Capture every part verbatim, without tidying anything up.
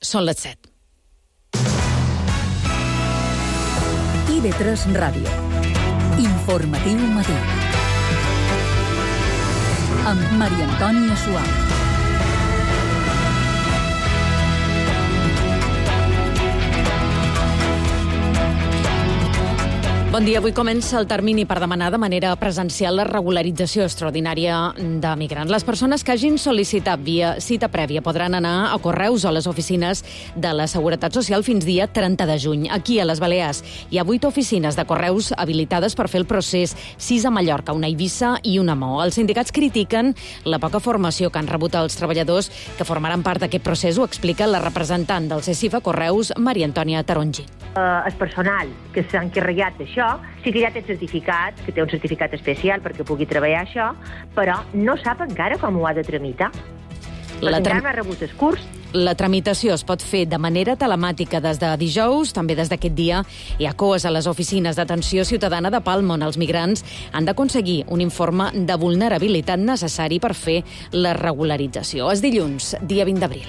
Són les set. I V tres Ràdio. Informatiu matí. Amb Maria Antònia Suau. Bon dia. Avui comença el termini per demanar de manera presencial la regularització extraordinària de migrants. Les persones que hagin sol·licitat via cita prèvia podran anar a Correus o a les oficines de la Seguretat Social fins dia trenta de juny. Aquí, a les Balears, hi ha vuit oficines de Correus habilitades per fer el procés, sis a Mallorca, una a Eivissa i una a Maó. Els sindicats critiquen la poca formació que han rebut els treballadors que formaran part d'aquest procés. Ho explica la representant del CECIF a Correus, Maria Antònia Tarongi. Uh, el personal que s'ha encarregat d'això sí que ja té certificat, que té un certificat especial perquè pugui treballar això, però no sap encara com ho ha de tramitar. La encara no ha rebut els curs. La tramitació es pot fer de manera telemàtica des de dijous. També des d'aquest dia hi ha coes a les oficines d'atenció ciutadana de Palma, on els migrants han d'aconseguir un informe de vulnerabilitat necessari per fer la regularització. És dilluns, dia vint d'abril.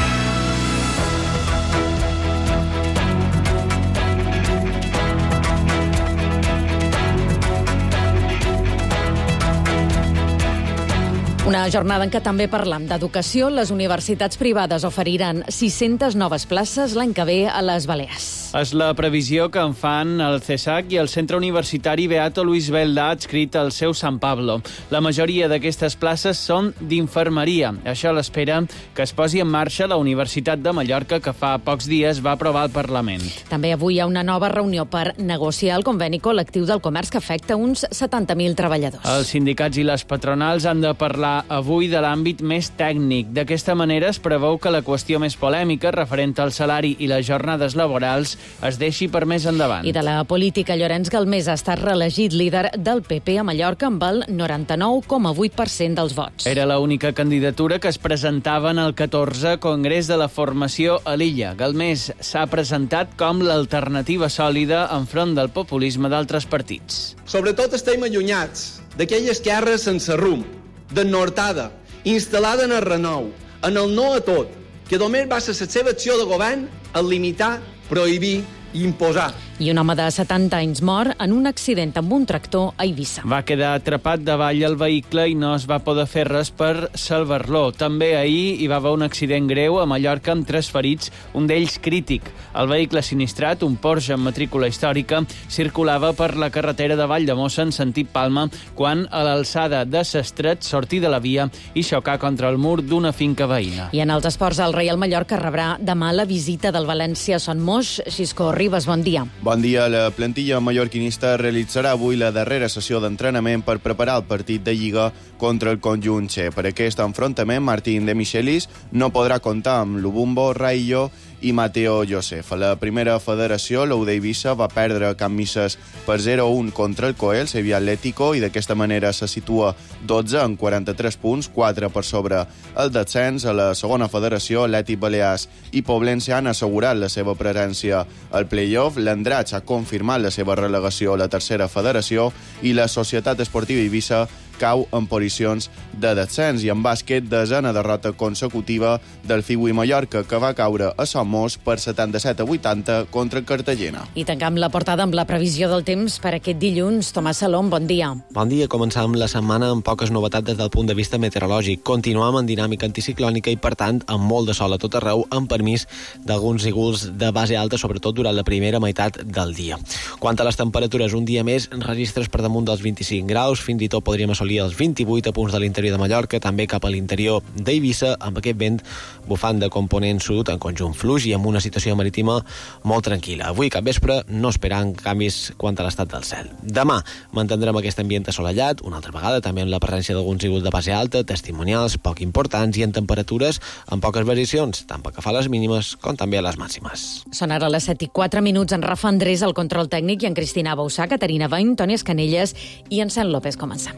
Una jornada en què també parlam d'educació. Les universitats privades oferiran sis-centes noves places l'any que ve a les Balears. És la previsió que en fan el CESAC i el Centre Universitari Beato Luis Belda, adscrit al seu San Pablo. La majoria d'aquestes places són d'infermeria. Això a l'espera que es posi en marxa la Universitat de Mallorca, que fa pocs dies va aprovar el Parlament. També avui hi ha una nova reunió per negociar el conveni col·lectiu del comerç que afecta uns setanta mil treballadors. Els sindicats i les patronals han de parlar avui de l'àmbit més tècnic. D'aquesta manera es preveu que la qüestió més polèmica, referent al salari i les jornades laborals, es deixi per més endavant. I de la política, Llorenç Galmés ha estat reelegit líder del P P a Mallorca amb el noranta-nou coma vuit per cent dels vots. Era l'única candidatura que es presentava en el catorzè Congrés de la Formació a l'illa. Galmés s'ha presentat com l'alternativa sòlida enfront del populisme d'altres partits. Sobretot estem allunyats d'aquella esquerra sense rumb, d'ennortada, instal·lada en el renou, en el no a tot, que només va ser la seva acció de govern en limitar, prohibir i imposar. I un home de setanta anys mor en un accident amb un tractor a Eivissa. Va quedar atrapat davall el vehicle i no es va poder fer res per salvar-lo. També ahir hi va haver un accident greu a Mallorca amb tres ferits, un d'ells crític. El vehicle sinistrat, un Porsche amb matrícula històrica, circulava per la carretera de Valldemossa en sentit Palma quan a l'alçada de s'estret sortí de la via i xocà contra el mur d'una finca veïna. I en els esports, el Reial Mallorca rebrà demà la visita del València a Son Moix. Xisco Ribas, bon dia. Bon dia. La plantilla mallorquinista realitzarà avui la darrera sessió d'entrenament per preparar el partit de Lliga contra el conjunt Che. Per aquest enfrontament, Martín de Michelis no podrà comptar amb Lubumbo, Raillo i Mateo Josef. A la primera federació, l'U d'Eivissa va perdre a Can Misses per zero a un contra el Coel, Sevilla Atlético, i d'aquesta manera se situa dotze en quaranta-tres punts, quatre per sobre el descens. A la segona federació, Atlètic Balears i Poblense han assegurat la seva presència al play-off. L'Andratx ha confirmat la seva relegació a la tercera federació i la Societat Esportiva Eivissa cau en posicions de descens. I en bàsquet, desena derrota consecutiva del Figui Mallorca, que va caure a Somos per setanta-set a vuitanta contra Cartagena. I tancam la portada amb la previsió del temps per aquest dilluns. Tomàs Salom, bon dia. Bon dia. Començam la setmana amb poques novetats des del punt de vista meteorològic. Continuam en dinàmica anticiclònica i, per tant, amb molt de sol a tot arreu, amb permís d'alguns núvols de base alta, sobretot durant la primera meitat del dia. Quant a les temperatures, un dia més, registres per damunt dels vint-i-cinc graus, fins i tot podríem assolir els vint-i-vuit a punts de l'interior de Mallorca, també cap a l'interior d'Eivissa, amb aquest vent bufant de component sud en conjunt fluix i amb una situació marítima molt tranquil·la. Avui, cap vespre, no esperant canvis quant a l'estat del cel. Demà mantindrem aquest ambient assolellat, una altra vegada també amb la presència d'alguns núvols de base alta, testimonials poc importants i en temperatures amb poques variacions, tant pel que fa a les mínimes com també a les màximes. Són ara les set i quatre minuts. En Rafa Andrés, el control tècnic, i en Cristina Bausà, Caterina Bain, Toni Escanelles i en Sant López. Comencem.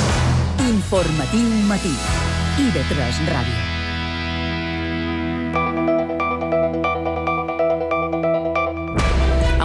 Informatiu matí. I V tres Ràdio.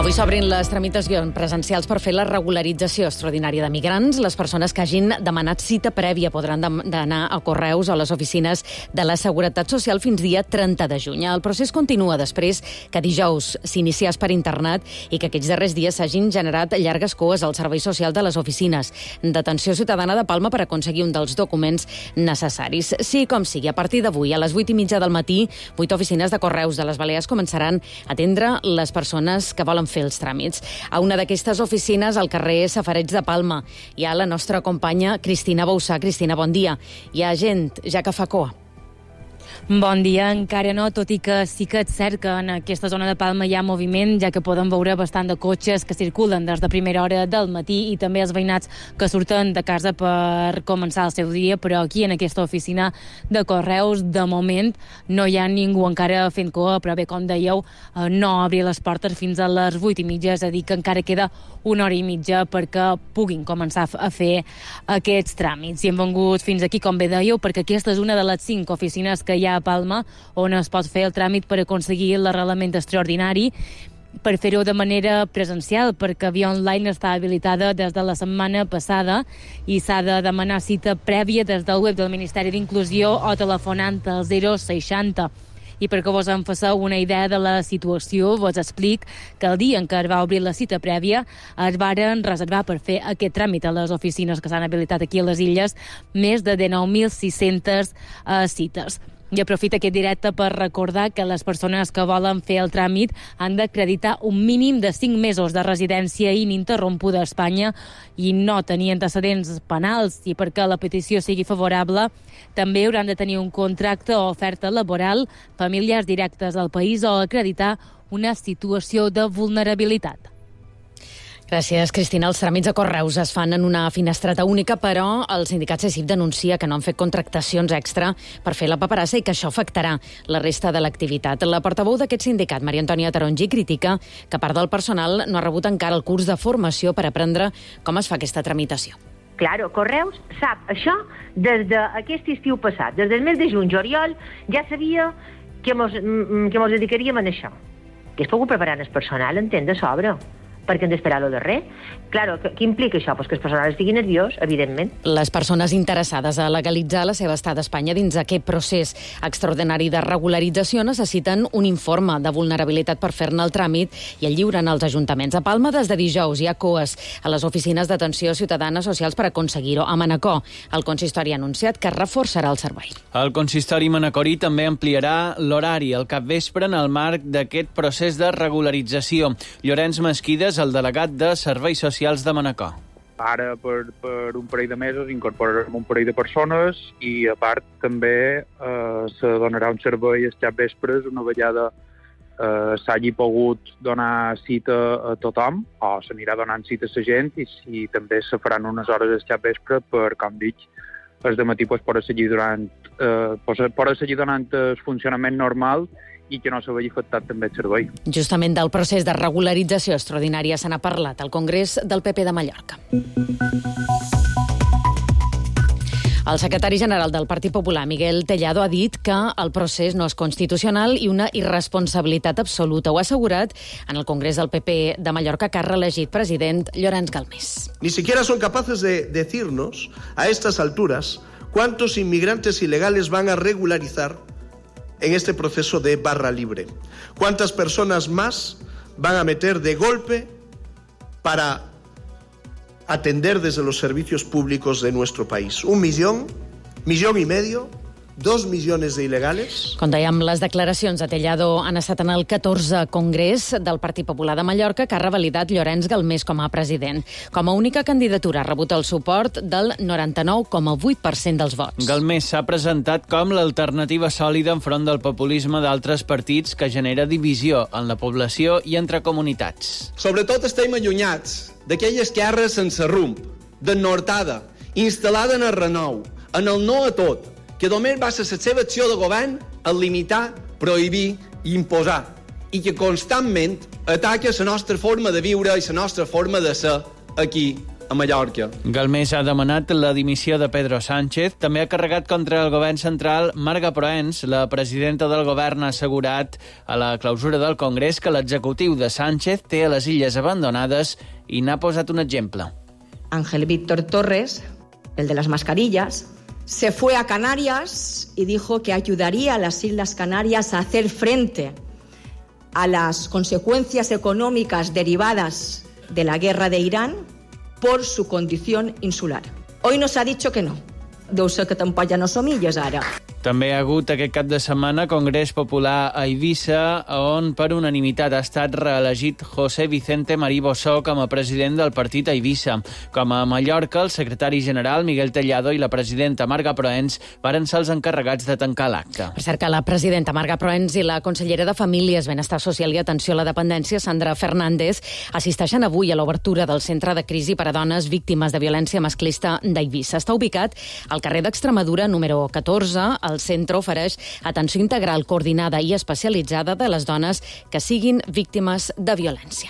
Avui s'obrin les tramitacions presencials per fer la regularització extraordinària de migrants. Les persones que hagin demanat cita prèvia podran d'anar a Correus o a les oficines de la Seguretat Social fins dia trenta de juny. El procés continua després que dijous s'iniciés per internet i que aquests darrers dies s'hagin generat llargues coes al servei social de les oficines d'atenció ciutadana de Palma per aconseguir un dels documents necessaris. Sí, com sigui, a partir d'avui, a les vuit i mitja del matí, vuit oficines de Correus de les Balears començaran a atendre les persones que volen fer els tràmits. A una d'aquestes oficines, al carrer Safareig de Palma, hi ha la nostra companya Cristina Boussà. Cristina, bon dia. Hi ha gent ja que fa coa. Bon dia, encara no, tot i que sí que és cert que en aquesta zona de Palma hi ha moviment, ja que poden veure bastant de cotxes que circulen des de primera hora del matí i també els veïnats que surten de casa per començar el seu dia, però aquí en aquesta oficina de Correus, de moment, no hi ha ningú encara fent coa, però bé, com dèieu, no obri les portes fins a les vuit i mitja, és a dir, que encara queda una hora i mitja perquè puguin començar a fer aquests tràmits. I hem vengut fins aquí, com bé dèieu, perquè aquesta és una de les cinc oficines que hi ha a Palma, on es pot fer el tràmit per aconseguir l'arrelament extraordinari, per fer-ho de manera presencial, perquè via online està habilitada des de la setmana passada i s'ha de demanar cita prèvia des del web del Ministeri d'Inclusió o telefonant al zero seixanta. I perquè vos en faceu una idea de la situació, vos explic que el dia en què es va obrir la cita prèvia es varen reservar per fer aquest tràmit a les oficines que s'han habilitat aquí a les Illes més de dinou mil sis-centes uh, cites. I aprofita aquest directe per recordar que les persones que volen fer el tràmit han d'acreditar un mínim de cinc mesos de residència ininterrompuda a Espanya i no tenir antecedents penals, i perquè la petició sigui favorable també hauran de tenir un contracte o oferta laboral, familiars directes al país o acreditar una situació de vulnerabilitat. Gràcies, Cristina. Els tràmits a Correus es fan en una finestreta única, però el sindicat CESIF denuncia que no han fet contractacions extra per fer la paperassa i que això afectarà la resta de l'activitat. La portaveu d'aquest sindicat, Maria Antònia Tarongi, critica que part del personal no ha rebut encara el curs de formació per aprendre com es fa aquesta tramitació. Claro, Correus sap això des d'aquest estiu passat. Des del mes de juny, juliol, ja sabia que mos, que mos dedicaríem a això. Que es pogut preparar el personal, entén, de sobre, perquè hem d'esperar lo darrer. Claro, què implica això? Pues que el personal estigui nerviós, evidentment. Les persones interessades a legalitzar la seva estada a Espanya dins aquest procés extraordinari de regularització necessiten un informe de vulnerabilitat per fer-ne el tràmit i el lliuren als ajuntaments. A Palma, des de dijous, hi ha coes a les oficines d'atenció ciutadana socials per aconseguir-ho. A Manacor, el consistori ha anunciat que reforçarà el servei. El consistori manacorí també ampliarà l'horari al capvespre en el marc d'aquest procés de regularització. Llorenç Mesquides, el delegat de Serveis Socials de Manacor. Ara, per, per un parell de mesos, incorporarem un parell de persones i, a part, també eh, se donarà un servei als capvespres una vegada eh, s'hagi pogut donar cita a tothom, o s'anirà donant cita a la gent, i, i també se faran unes hores al capvespre per, com dic, el dematí pues, per seguir donant, eh, per seguir donant el funcionament normal i que no se vegi afectat també el servei. Justament del procés de regularització extraordinària se n'ha parlat al Congrés del P P de Mallorca. El secretari general del Partit Popular, Miguel Tellado, ha dit que el procés no és constitucional i una irresponsabilitat absoluta. Ho ha assegurat en el Congrés del P P de Mallorca, que ha reelegit president Llorenç Galmés. Ni siquiera son capaces de decirnos a estas alturas cuántos inmigrantes ilegales van a regularizar en este proceso de barra libre. ¿Cuántas personas más van a meter de golpe para atender desde los servicios públicos de nuestro país? ¿Un millón? ¿Millón y medio? Dos milions d'il·legals. Com dèiem, les declaracions de Tellado han estat en el catorzè Congrés del Partit Popular de Mallorca, que ha revalidat Llorenç Galmés com a president. Com a única candidatura ha rebut el suport del noranta-nou coma vuit per cent dels vots. Galmés s'ha presentat com l'alternativa sòlida enfront del populisme d'altres partits que genera divisió en la població i entre comunitats. Sobretot estem allunyats d'aquella esquerra sense rumb, desnortada, instal·lada en el renou, en el no a tot, que només va ser la seva acció de govern a limitar, prohibir i imposar, i que constantment ataca la nostra forma de viure i la nostra forma de ser aquí a Mallorca. Galmés ha demanat la dimissió de Pedro Sánchez. També ha carregat contra el govern central Marga Proens. La presidenta del govern ha assegurat a la clausura del Congrés que l'executiu de Sánchez té a les illes abandonades i n'ha posat un exemple. Ángel Víctor Torres, el de las mascarillas, se fue a Canarias y dijo que ayudaría a las Islas Canarias a hacer frente a las consecuencias económicas derivadas de la guerra de Irán por su condición insular. Hoy nos ha dicho que no. Deu ser que tampoc ja no som illes, ara. També ha hagut aquest cap de setmana Congrés Popular a Eivissa, on per unanimitat ha estat reelegit José Vicente Marí Bossó com a president del partit a Eivissa. Com a Mallorca, el secretari general Miguel Tellado i la presidenta Marga Proens varen ser els encarregats de tancar l'acte. Per cert que la presidenta Marga Proens i la consellera de Famílies, Benestar Social i Atenció a la Dependència, Sandra Fernández, assisteixen avui a l'obertura del Centre de Crisi per a Dones Víctimes de Violència Masclista d'Eivissa. Està ubicat al carrer d'Extremadura número catorze. El centre ofereix atenció integral, coordinada i especialitzada de les dones que siguin víctimes de violència.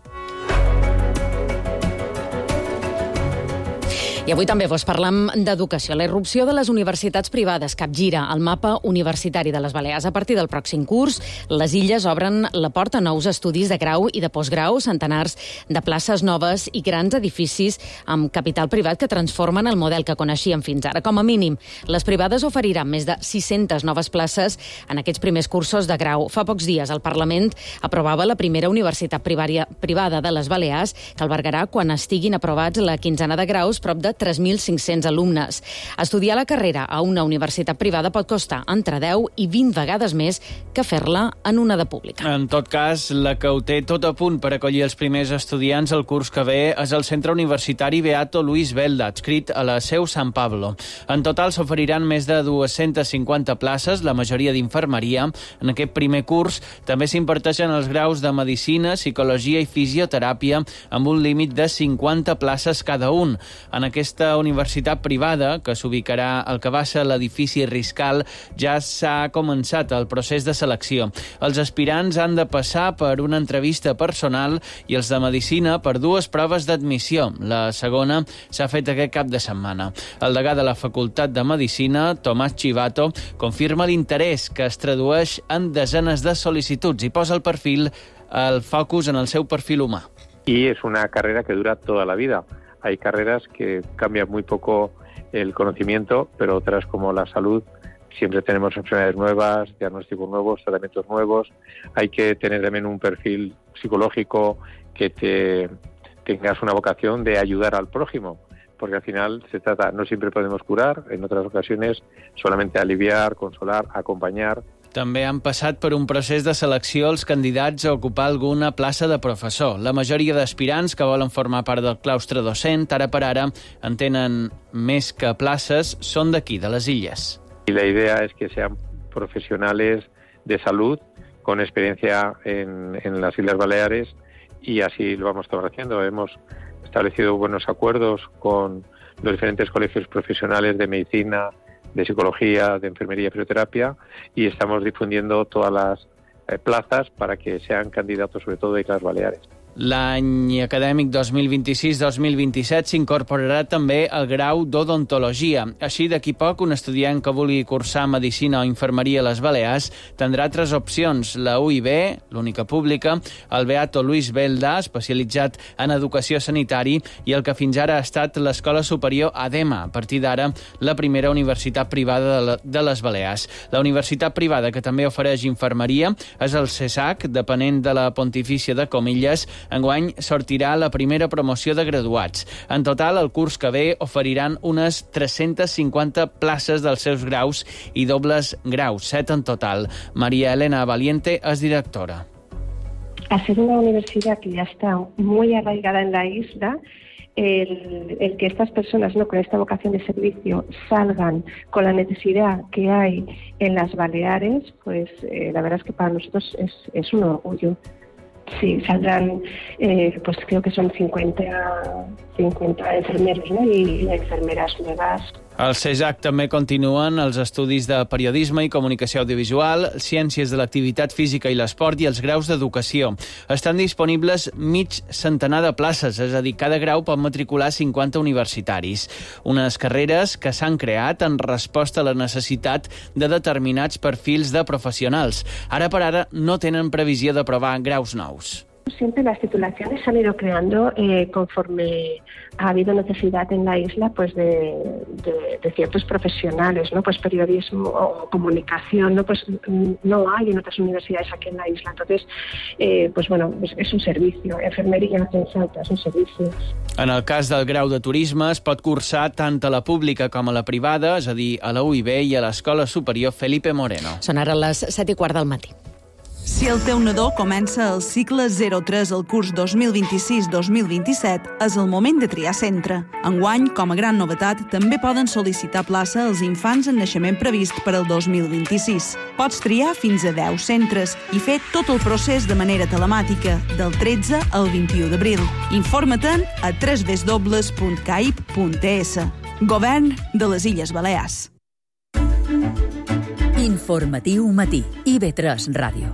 I avui també vos parlam d'educació. La irrupció de les universitats privades capgira el mapa universitari de les Balears. A partir del pròxim curs, les illes obren la porta a nous estudis de grau i de postgrau, centenars de places noves i grans edificis amb capital privat que transformen el model que coneixíem fins ara. Com a mínim, les privades oferiran més de sis-centes noves places en aquests primers cursos de grau. Fa pocs dies el Parlament aprovava la primera universitat privada de les Balears, que albergarà, quan estiguin aprovats la quinzena de graus, prop de tres mil cinc-cents alumnes. Estudiar la carrera a una universitat privada pot costar entre deu i vint vegades més que fer-la en una de pública. En tot cas, la que ho té tot a punt per acollir els primers estudiants el curs que ve és el Centre Universitari Beato Luis Belda, adscrit a la seu San Pablo. En total s'oferiran més de dues-centes cinquanta places, la majoria d'infermeria. En aquest primer curs també s'imparteixen els graus de Medicina, Psicologia i Fisioteràpia amb un límit de cinquanta places cada un. En aquest Aquesta universitat privada, que s'ubicarà al que va ser l'edifici Riscal, ja s'ha començat el procés de selecció. Els aspirants han de passar per una entrevista personal i els de Medicina per dues proves d'admissió. La segona s'ha fet aquest cap de setmana. El degà de la Facultat de Medicina, Tomàs Chivato, confirma l'interès que es tradueix en desenes de sol·licituds i posa el perfil, el focus en el seu perfil humà. Y es una carrera que dura toda la vida. Hay carreras que cambian muy poco el conocimiento, pero otras, como la salud, siempre tenemos enfermedades nuevas, diagnósticos nuevos, tratamientos nuevos. Hay que tener también un perfil psicológico, que te tengas una vocación de ayudar al prójimo, porque al final se trata, no siempre podemos curar, en otras ocasiones solamente aliviar, consolar, acompañar. També han passat per un procés de selecció els candidats a ocupar alguna plaça de professor. La majoria d'aspirants que volen formar part del claustre docent, ara per ara, en tenen més que places, són d'aquí, de les illes. Y la idea es que sean profesionales de salud con experiencia en, en las Islas Baleares, y así lo vamos a estar haciendo. Hemos establecido buenos acuerdos con los diferentes colegios profesionales de medicina, de psicología, de enfermería y fisioterapia, y estamos difundiendo todas las eh, plazas para que sean candidatos, sobre todo de Islas Baleares. L'any acadèmic dos mil vint-i-sis dos mil vint-i-set s'incorporarà també el grau d'odontologia. Així, d'aquí poc, un estudiant que vulgui cursar Medicina o Infermeria a les Balears tindrà tres opcions: la U I B, l'única pública, el Beato Luis Belda, especialitzat en educació sanitari, i el que fins ara ha estat l'Escola Superior ADEMA, a partir d'ara la primera universitat privada de, la, de les Balears. La universitat privada que també ofereix infermeria és el CESAC, depenent de la Pontifícia de Comillas. Enguany sortirà la primera promoció de graduats. En total, el curs que ve oferiran unes tres-centes cinquanta places dels seus graus i dobles graus, set en total. María Elena Valiente es directora. Al ser una universidad que ya está muy arraigada en la isla, El, el que estas personas, ¿no?, con esta vocación de servicio salgan con la necesidad que hay en las Baleares, pues eh, la verdad es que para nosotros es, es un orgullo. Sí, saldrán, eh, pues creo que son cincuenta, cincuenta enfermeros, ¿no?, y, y enfermeras nuevas Al CESAC també continuen els estudis de periodisme i comunicació audiovisual, ciències de l'activitat física i l'esport i els graus d'educació. Estan disponibles mig centenar de places, és a dir, cada grau pot matricular cinquanta universitaris. Unes carreres que s'han creat en resposta a la necessitat de determinats perfils de professionals. Ara per ara no tenen previsió d'aprovar graus nous. Siempre las titulaciones se han ido creando eh, conforme ha habido necesidad en la isla pues de, de, de ciertos profesionales, ¿no? Pues periodismo o comunicación, ¿no? Pues no hay en otras universidades aquí en la isla. Entonces, eh, pues bueno, pues es un servicio. Enfermería en Salta es un servicio. En el cas del grau de turisme es pot cursar tant a la pública com a la privada, és a dir, a la U I B i a l'Escola Superior Felipe Moreno. Són ara les set i quart del matí. Si el teu nadó comença el cicle zero tres al curs dos mil vint-i-sis dos mil vint-i-set, és el moment de triar centre. Enguany, com a gran novetat, també poden sol·licitar plaça als infants en naixement previst per al dos mil vint-i-sis. Pots triar fins a deu centres i fer tot el procés de manera telemàtica, del tretze al vint-i-u d'abril. Informa-te'n a w w w punt caip punt e s. Govern de les Illes Balears. Informatiu matí. I V tres Ràdio.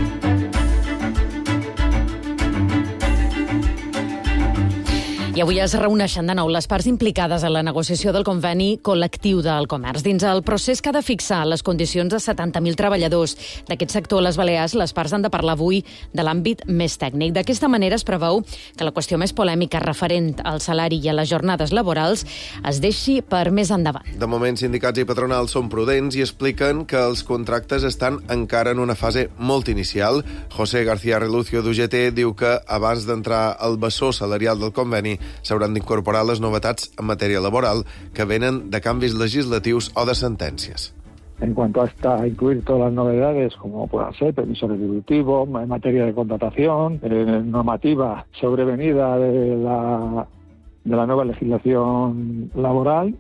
I avui es reuneixen de nou les parts implicades en la negociació del conveni col·lectiu del comerç. Dins el procés que ha de fixar les condicions de setanta mil treballadors d'aquest sector a les Balears, les parts han de parlar avui de l'àmbit més tècnic. D'aquesta manera es preveu que la qüestió més polèmica referent al salari i a les jornades laborals es deixi per més endavant. De moment, sindicats i patronals són prudents i expliquen que els contractes estan encara en una fase molt inicial. José García Relucio d'U G T diu que abans d'entrar al bessó salarial del conveni s'hauran d'incorporar les novetats en matèria laboral que venen de canvis legislatius o de sentències. En cuanto a incluir todas las novedades, como puedan ser permiso retributivo, en materia de contratación, eh, normativa sobrevenida de la, de la nueva legislación laboral,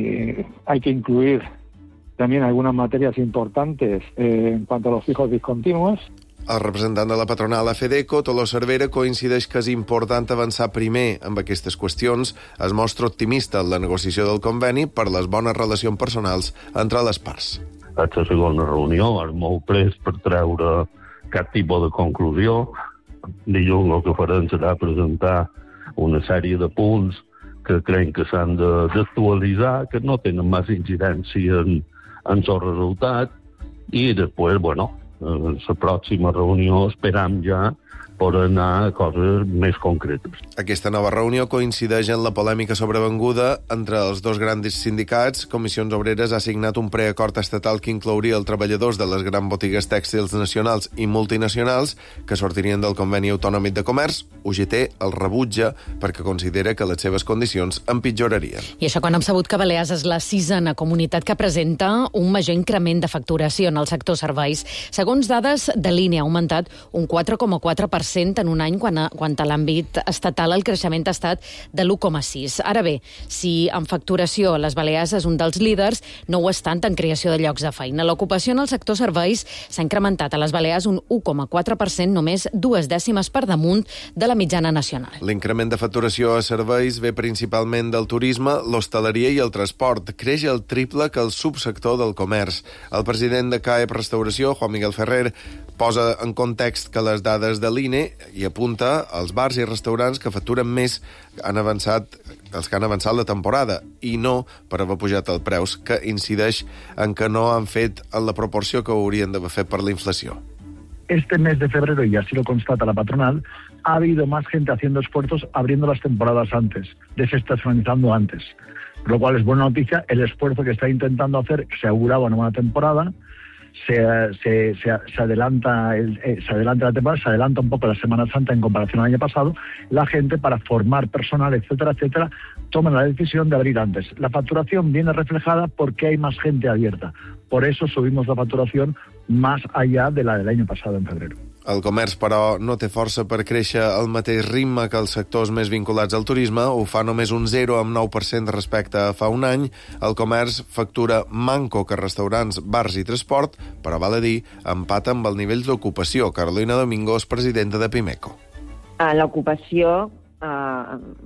y hay que incluir también algunas materias importantes eh, en cuanto a los fijos discontinuos. El representant de la patronal AFEDECO, Toló Cervera, coincideix que és important avançar primer amb aquestes qüestions. Es mostra optimista en la negociació del conveni per les bones relacions personals entre les parts. A la segona reunió és molt pres per treure cap tipus de conclusió. Dilluns el que farem serà presentar una sèrie de punts que creiem que s'han d'actualitzar, que no tenen massa incidència en, en el resultat, i després, bueno, en la pròxima reunió esperam ja per anar a coses més concretes. Aquesta nova reunió coincideix en la polèmica sobrevenguda entre els dos grans sindicats. Comissions Obreres ha signat un preacord estatal que inclouria els treballadors de les grans botigues tèxtils nacionals i multinacionals que sortirien del conveni autonòmic de comerç. U G T el rebutja perquè considera que les seves condicions empitjorarien. I això quan hem sabut que Balears és la sisena comunitat que presenta un major increment de facturació en el sector serveis. Segons dades de l'I N E, ha augmentat un quatre coma quatre per cent en un any, quan a, quan a l'àmbit estatal el creixement ha estat de l'u coma sis. Ara bé, si en facturació les Balears és un dels líders, no ho és tant en creació de llocs de feina. L'ocupació en el sector serveis s'ha incrementat a les Balears un u coma quatre per cent, només dues dècimes per damunt de la mitjana nacional. L'increment de facturació a serveis ve principalment del turisme, l'hostaleria i el transport. Creix el triple que el subsector del comerç. El president de C A E P Restauració, Juan Miguel Ferrer, posa en context que les dades de l'I N E i apunta als bars i restaurants que facturen més han avançat, els que han avançat la temporada, i no per haver pujat el preus, que incideix en que no han fet en la proporció que haurien d'haver fet per la inflació. Este mes de febrero, y así lo constata la patronal, ha habido más gente haciendo esfuerzos abriendo las temporadas antes, desestacionalizando antes. Por lo cual es buena noticia el esfuerzo que está intentando hacer, que se auguraba una buena temporada. Se, se, se, se, adelanta el, eh, se adelanta la temporada, se adelanta un poco la Semana Santa en comparación al año pasado. La gente, para formar personal, etcétera, etcétera, toma la decisión de abrir antes. La facturación viene reflejada porque hay más gente abierta. Por eso subimos la facturación más allá de la del año pasado, en febrero. El comerç, però, no té força per créixer al mateix ritme que els sectors més vinculats al turisme. Ho fa només un zero coma nou per cent respecte a fa un any. El comerç factura manco que restaurants, bars i transport, però val a dir, empata amb el nivell d'ocupació. Carolina Domingos, presidenta de Pimeco. L'ocupació eh,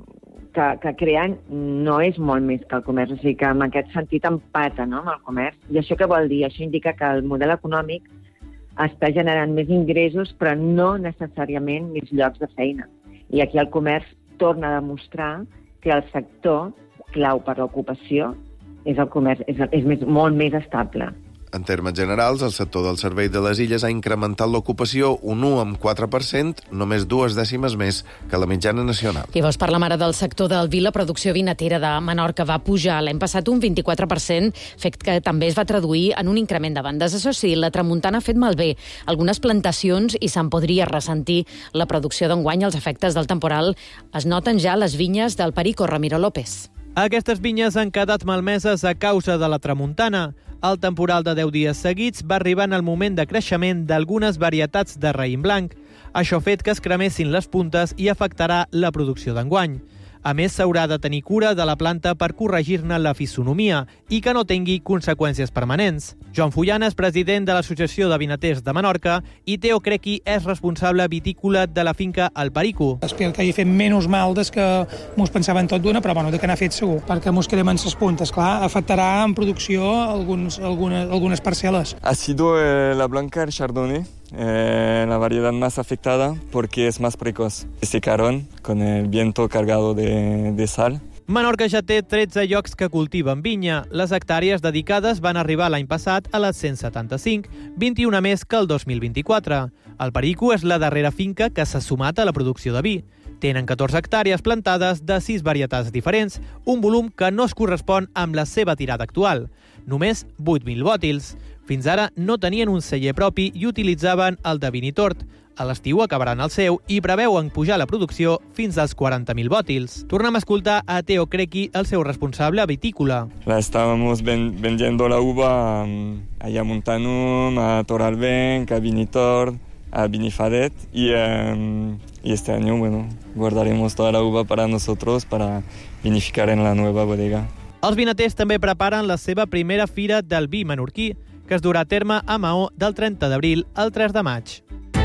que, que creen no és molt més que el comerç, o sigui que en aquest sentit empata, no?, amb el comerç. I això què vol dir? Això indica que el model econòmic està generant més ingressos, però no necessàriament més llocs de feina. I aquí el comerç torna a demostrar que el sector clau per l'ocupació és el comerç, és, és més, molt més estable. En termes generals, el sector del servei de les illes ha incrementat l'ocupació un u coma quatre per cent, només dues dècimes més que la mitjana nacional. I vos per la mare del sector del vi, la producció vinatera de Menorca va pujar l'any passat un vint-i-quatre per cent, fet que també es va traduir en un increment de vendes. Això sí, la tramuntana ha fet malbé algunes plantacions i se'n podria ressentir la producció d'enguany. Els efectes del temporal es noten ja a les vinyes del Perico. Ramiro López. Aquestes vinyes han quedat malmeses a causa de la tramuntana. El temporal de deu dies seguits va arribar en el moment de creixement d'algunes varietats de raïm blanc. Això ha fet que es cremessin les puntes i afectarà la producció d'enguany. A més, s'haurà de tenir cura de la planta per corregir-ne la fisonomia i que no tingui conseqüències permanents. Joan Fullana és president de l'Associació de Vinaters de Menorca i Teo Crequi és responsable vitícola de la finca El Perico. Espero que hagi fet menys mal des que mos pensaven tot d'una, però bueno, de que n'ha fet segur, perquè mos cremen ses puntes. Clar, afectarà en producció alguns, algunes, algunes parcel·les. Ha sido eh, la blanca, el chardonnay. Eh, la variedad más afectada porque es más precoz. Se secaron con el viento cargado de, de sal. Menorca ja té tretze llocs que cultiven vinya. Les hectàrees dedicades van arribar l'any passat a les cent setanta-cinc, vint-i-una més que el dos mil vint-i-quatre. El Perico és la darrera finca que s'ha sumat a la producció de vi. Tenen catorze hectàrees plantades de sis varietats diferents, un volum que no es correspon amb la seva tirada actual. Només vuit mil bòtils. Fins ara no tenien un celler propi i utilitzaven el de Vinitort. A l'estiu acabaran el seu i preveuen pujar la producció fins als quaranta mil bòtils. Tornem a escoltar a Teo Crequi, el seu responsable vitícola. La estábamos ven vendiendo la uva um, allá a Montanum, a Toralbenc, a Vinitort, a Vinifadet y, um, y este año, bueno, guardaremos toda la uva para nosotros para vinificar en la nueva bodega. Els vinaters també preparen la seva primera fira del vi menorquí, que es durà a terme a Maó del trenta d'abril al tres de maig.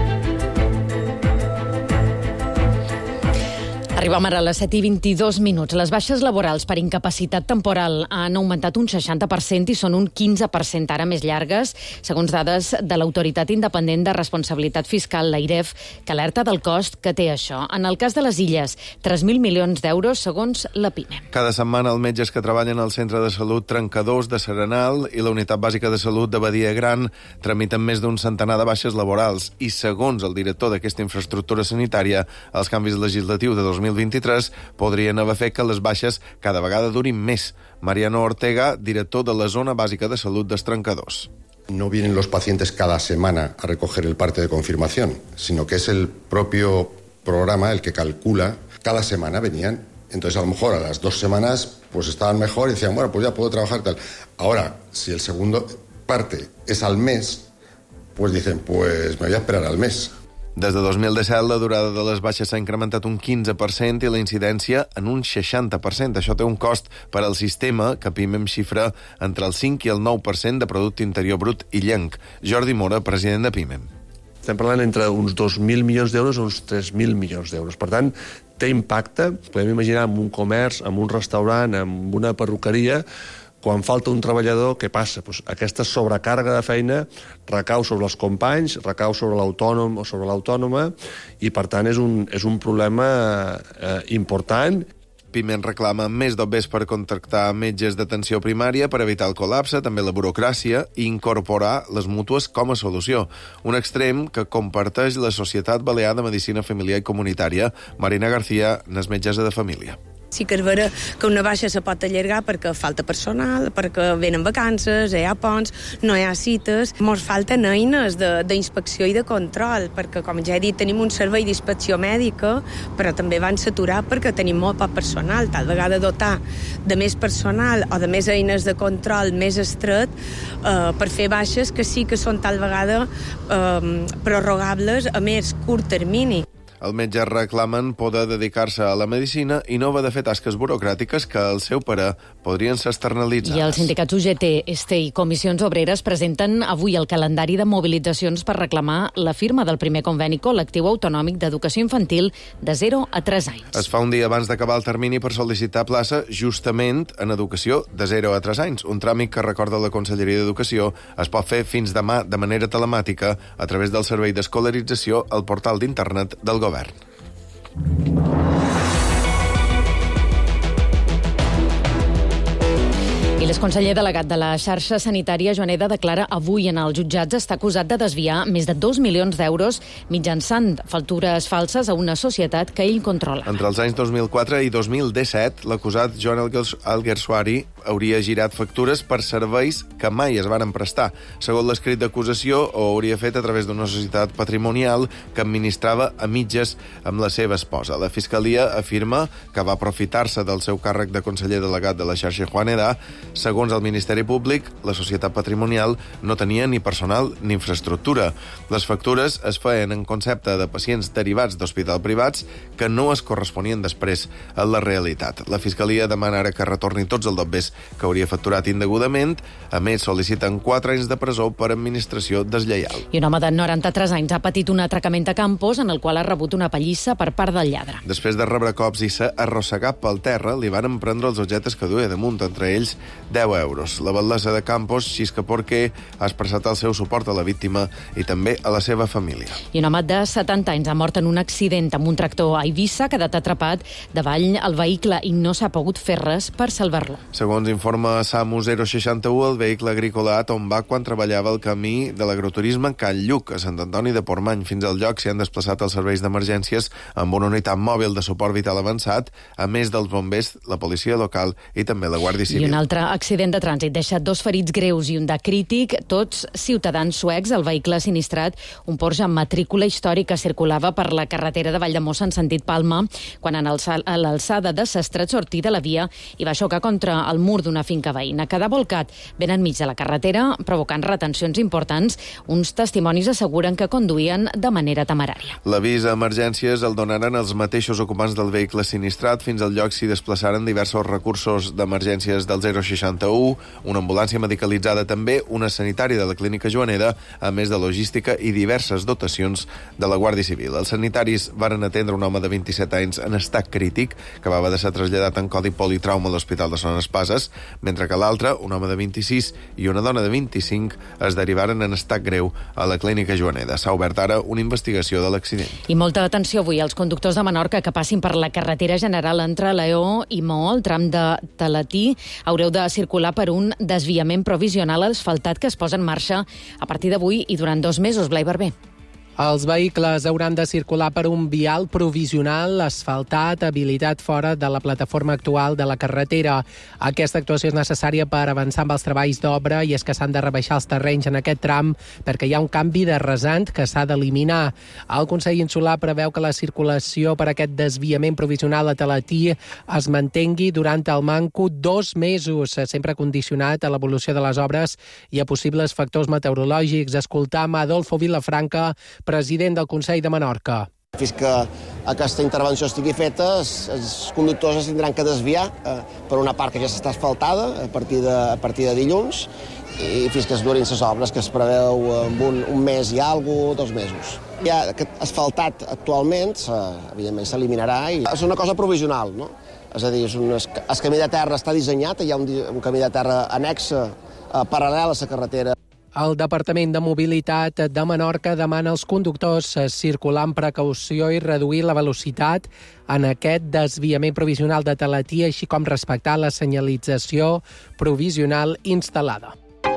Arribem ara a les set i vint-i-dos minuts. Les baixes laborals per incapacitat temporal han augmentat un seixanta per cent i són un quinze per cent ara més llargues, segons dades de l'Autoritat Independent de Responsabilitat Fiscal, l'AIREF, que alerta del cost que té això. En el cas de les Illes, tres mil milions d'euros, segons la PIME. Cada setmana els metges que treballen al Centre de Salut Trencadors de Serenal i la Unitat Bàsica de Salut de Badia Gran tramiten més d'un centenar de baixes laborals i, segons el director d'aquesta infraestructura sanitària, els canvis legislatius de dos mil vint-i-tres podrien haver fet que les baixes cada vegada durin més. Mariano Ortega, director de la Zona Bàsica de Salut dels Trencadors. No vienen los pacientes cada semana a recoger el parte de confirmación, sino que es el propio programa el que calcula. Cada semana venían. Entonces, a lo mejor a las dos semanas pues estaban mejor y decían, bueno, pues ya puedo trabajar tal. Ahora, si el segundo parte es al mes, pues dicen, pues me voy a esperar al mes. Des de dos mil disset, la durada de les baixes s'ha incrementat un quinze per cent i la incidència en un seixanta per cent. Això té un cost per al sistema que PIMEM xifra entre el cinc i el nou per cent de Producte Interior Brut illenc. Jordi Mora, president de PIMEM. Estem parlant entre uns dos mil milions d'euros o uns tres mil milions d'euros. Per tant, té impacte. Podem imaginar en un comerç, en un restaurant, en una perruqueria, quan falta un treballador, què passa? Pues aquesta sobrecàrrega de feina recau sobre els companys, recau sobre l'autònom o sobre l'autònoma, i per tant és un, és un problema eh, important. PIMEM reclama més dobbers per contractar metges d'atenció primària per evitar el col·lapse, també la burocràcia, i incorporar les mútues com a solució. Un extrem que comparteix la Societat Balear de Medicina Familiar i Comunitària. Marina García n'és metgessa de família. Sí que és vera que una baixa se pot allargar perquè falta personal, perquè venen vacances, hi ha ponts, no hi ha cites. Ens falten eines d'inspecció i de control, perquè, com ja he dit, tenim un servei d'inspecció mèdica, però també van saturar perquè tenim molt poc personal. Tal vegada dotar de més personal o de més eines de control més estret eh, per fer baixes que sí que són tal vegada eh, prorrogables a més curt termini. El metge reclamen poder dedicar-se a la medicina i no haver de fer tasques burocràtiques que, al seu parer, podrien ser externalitzades. I els sindicats U G T, ESTE i Comissions Obreres presenten avui el calendari de mobilitzacions per reclamar la firma del primer conveni col·lectiu autonòmic d'educació infantil de zero a tres anys. Es fa un dia abans d'acabar el termini per sol·licitar plaça justament en educació de zero a tres anys, un tràmit que, recorda la Conselleria d'Educació, es pot fer fins demà de manera telemàtica a través del servei d'escolarització al portal d'internet del govern. I l'exconseller delegat de la xarxa sanitària, Joaneda, declara avui en els jutjats està acusat de desviar més de dos milions d'euros mitjançant factures falses a una societat que ell controla. Entre els anys dos mil quatre i dos mil disset, l'acusat Joan Alguersuari hauria girat factures per serveis que mai es van prestar. Segons l'escrit d'acusació, ho hauria fet a través d'una societat patrimonial que administrava a mitges amb la seva esposa. La Fiscalia afirma que va aprofitar-se del seu càrrec de conseller delegat de la xarxa Juaneda. Segons el Ministeri Públic, la societat patrimonial no tenia ni personal ni infraestructura. Les factures es feien en concepte de pacients derivats d'hospital privats que no es corresponien després a la realitat. La Fiscalia demana ara que retorni tots els dobbers que hauria facturat indegudament. A més, sol·liciten quatre anys de presó per administració deslleial. I un home de noranta-tres anys ha patit un atracament a Campos en el qual ha rebut una pallissa per part del lladre. Després de rebre cops i ser arrossegat pel terra, li van prendre els objectes que duia damunt, entre ells deu euros. La batllessa de Campos, Xisca Porquer, ha expressat el seu suport a la víctima i també a la seva família. I un home de setanta anys ha mort en un accident amb un tractor a Eivissa, ha quedat atrapat davall el vehicle i no s'ha pogut fer res per salvar-lo. Segons informa SAMU zero seixanta u, el vehicle agrícola ha tombat quan treballava el camí de l'agroturisme Can Lluc, a Sant Antoni de Portmany. Fins al lloc s'hi han desplaçat els serveis d'emergències amb una unitat mòbil de suport vital avançat, a més dels bombers, la policia local i també la Guàrdia Civil. I un altre accident de trànsit deixa dos ferits greus i un de crític, tots ciutadans suecs. El vehicle sinistrat, un Porsche amb matrícula històrica, circulava per la carretera de Valldemossa en sentit Palma, quan en a l'alçada de s'estret sortir de la via i va xocar contra el mur d'una finca veïna. Quedà volcat ben enmig de la carretera, provocant retencions importants. Uns testimonis asseguren que conduïen de manera temerària. L'avís a emergències el donaren els mateixos ocupants del vehicle sinistrat. Fins al lloc s'hi desplaçaren diversos recursos d'emergències del zero seixanta u, una ambulància medicalitzada també, una sanitària de la Clínica Joaneda, a més de logística i diverses dotacions de la Guàrdia Civil. Els sanitaris varen atendre un home de vint-i-set anys en estat crític, que va haver de ser traslladat en codi politrauma a l'Hospital de Son Espases, mentre que l'altre, un home de vint-i-sis i una dona de vint-i-cinc, es derivaren en estat greu a la Clínica Joaneda. S'ha obert ara una investigació de l'accident. I molta atenció avui als conductors de Menorca que passin per la carretera general entre Lleó i Maó, el tram de Talatí. Haureu de circular per un desviament provisional asfaltat que es posa en marxa a partir d'avui i durant dos mesos. Blai Barber. Els vehicles hauran de circular per un vial provisional asfaltat, habilitat fora de la plataforma actual de la carretera. Aquesta actuació és necessària per avançar amb els treballs d'obra i és que s'han de rebaixar els terrenys en aquest tram perquè hi ha un canvi de rasant que s'ha d'eliminar. El Consell Insular preveu que la circulació per aquest desviament provisional a Talatí es mantengui durant el manco dos mesos, sempre condicionat a l'evolució de les obres i a possibles factors meteorològics. Escoltam Adolfo Vilafranca, president del Consell de Menorca. Fins que aquesta intervenció estigui feta, els, els conductors es tindran que desviar eh, per una part que ja s'està asfaltada a partir de, a partir de dilluns i fins que es durin les obres que es preveu en un, un mes i alguna cosa, dos mesos. Ja aquest asfaltat actualment, evidentment s'eliminarà i és una cosa provisional, no? És a dir, és un, el camí de terra està dissenyat, hi ha un, un camí de terra annexa eh, paral·lel a la carretera. El Departament de Mobilitat de Menorca demana als conductors circular amb precaució i reduir la velocitat en aquest desviament provisional de Talatí, així com respectar la senyalització provisional instal·lada.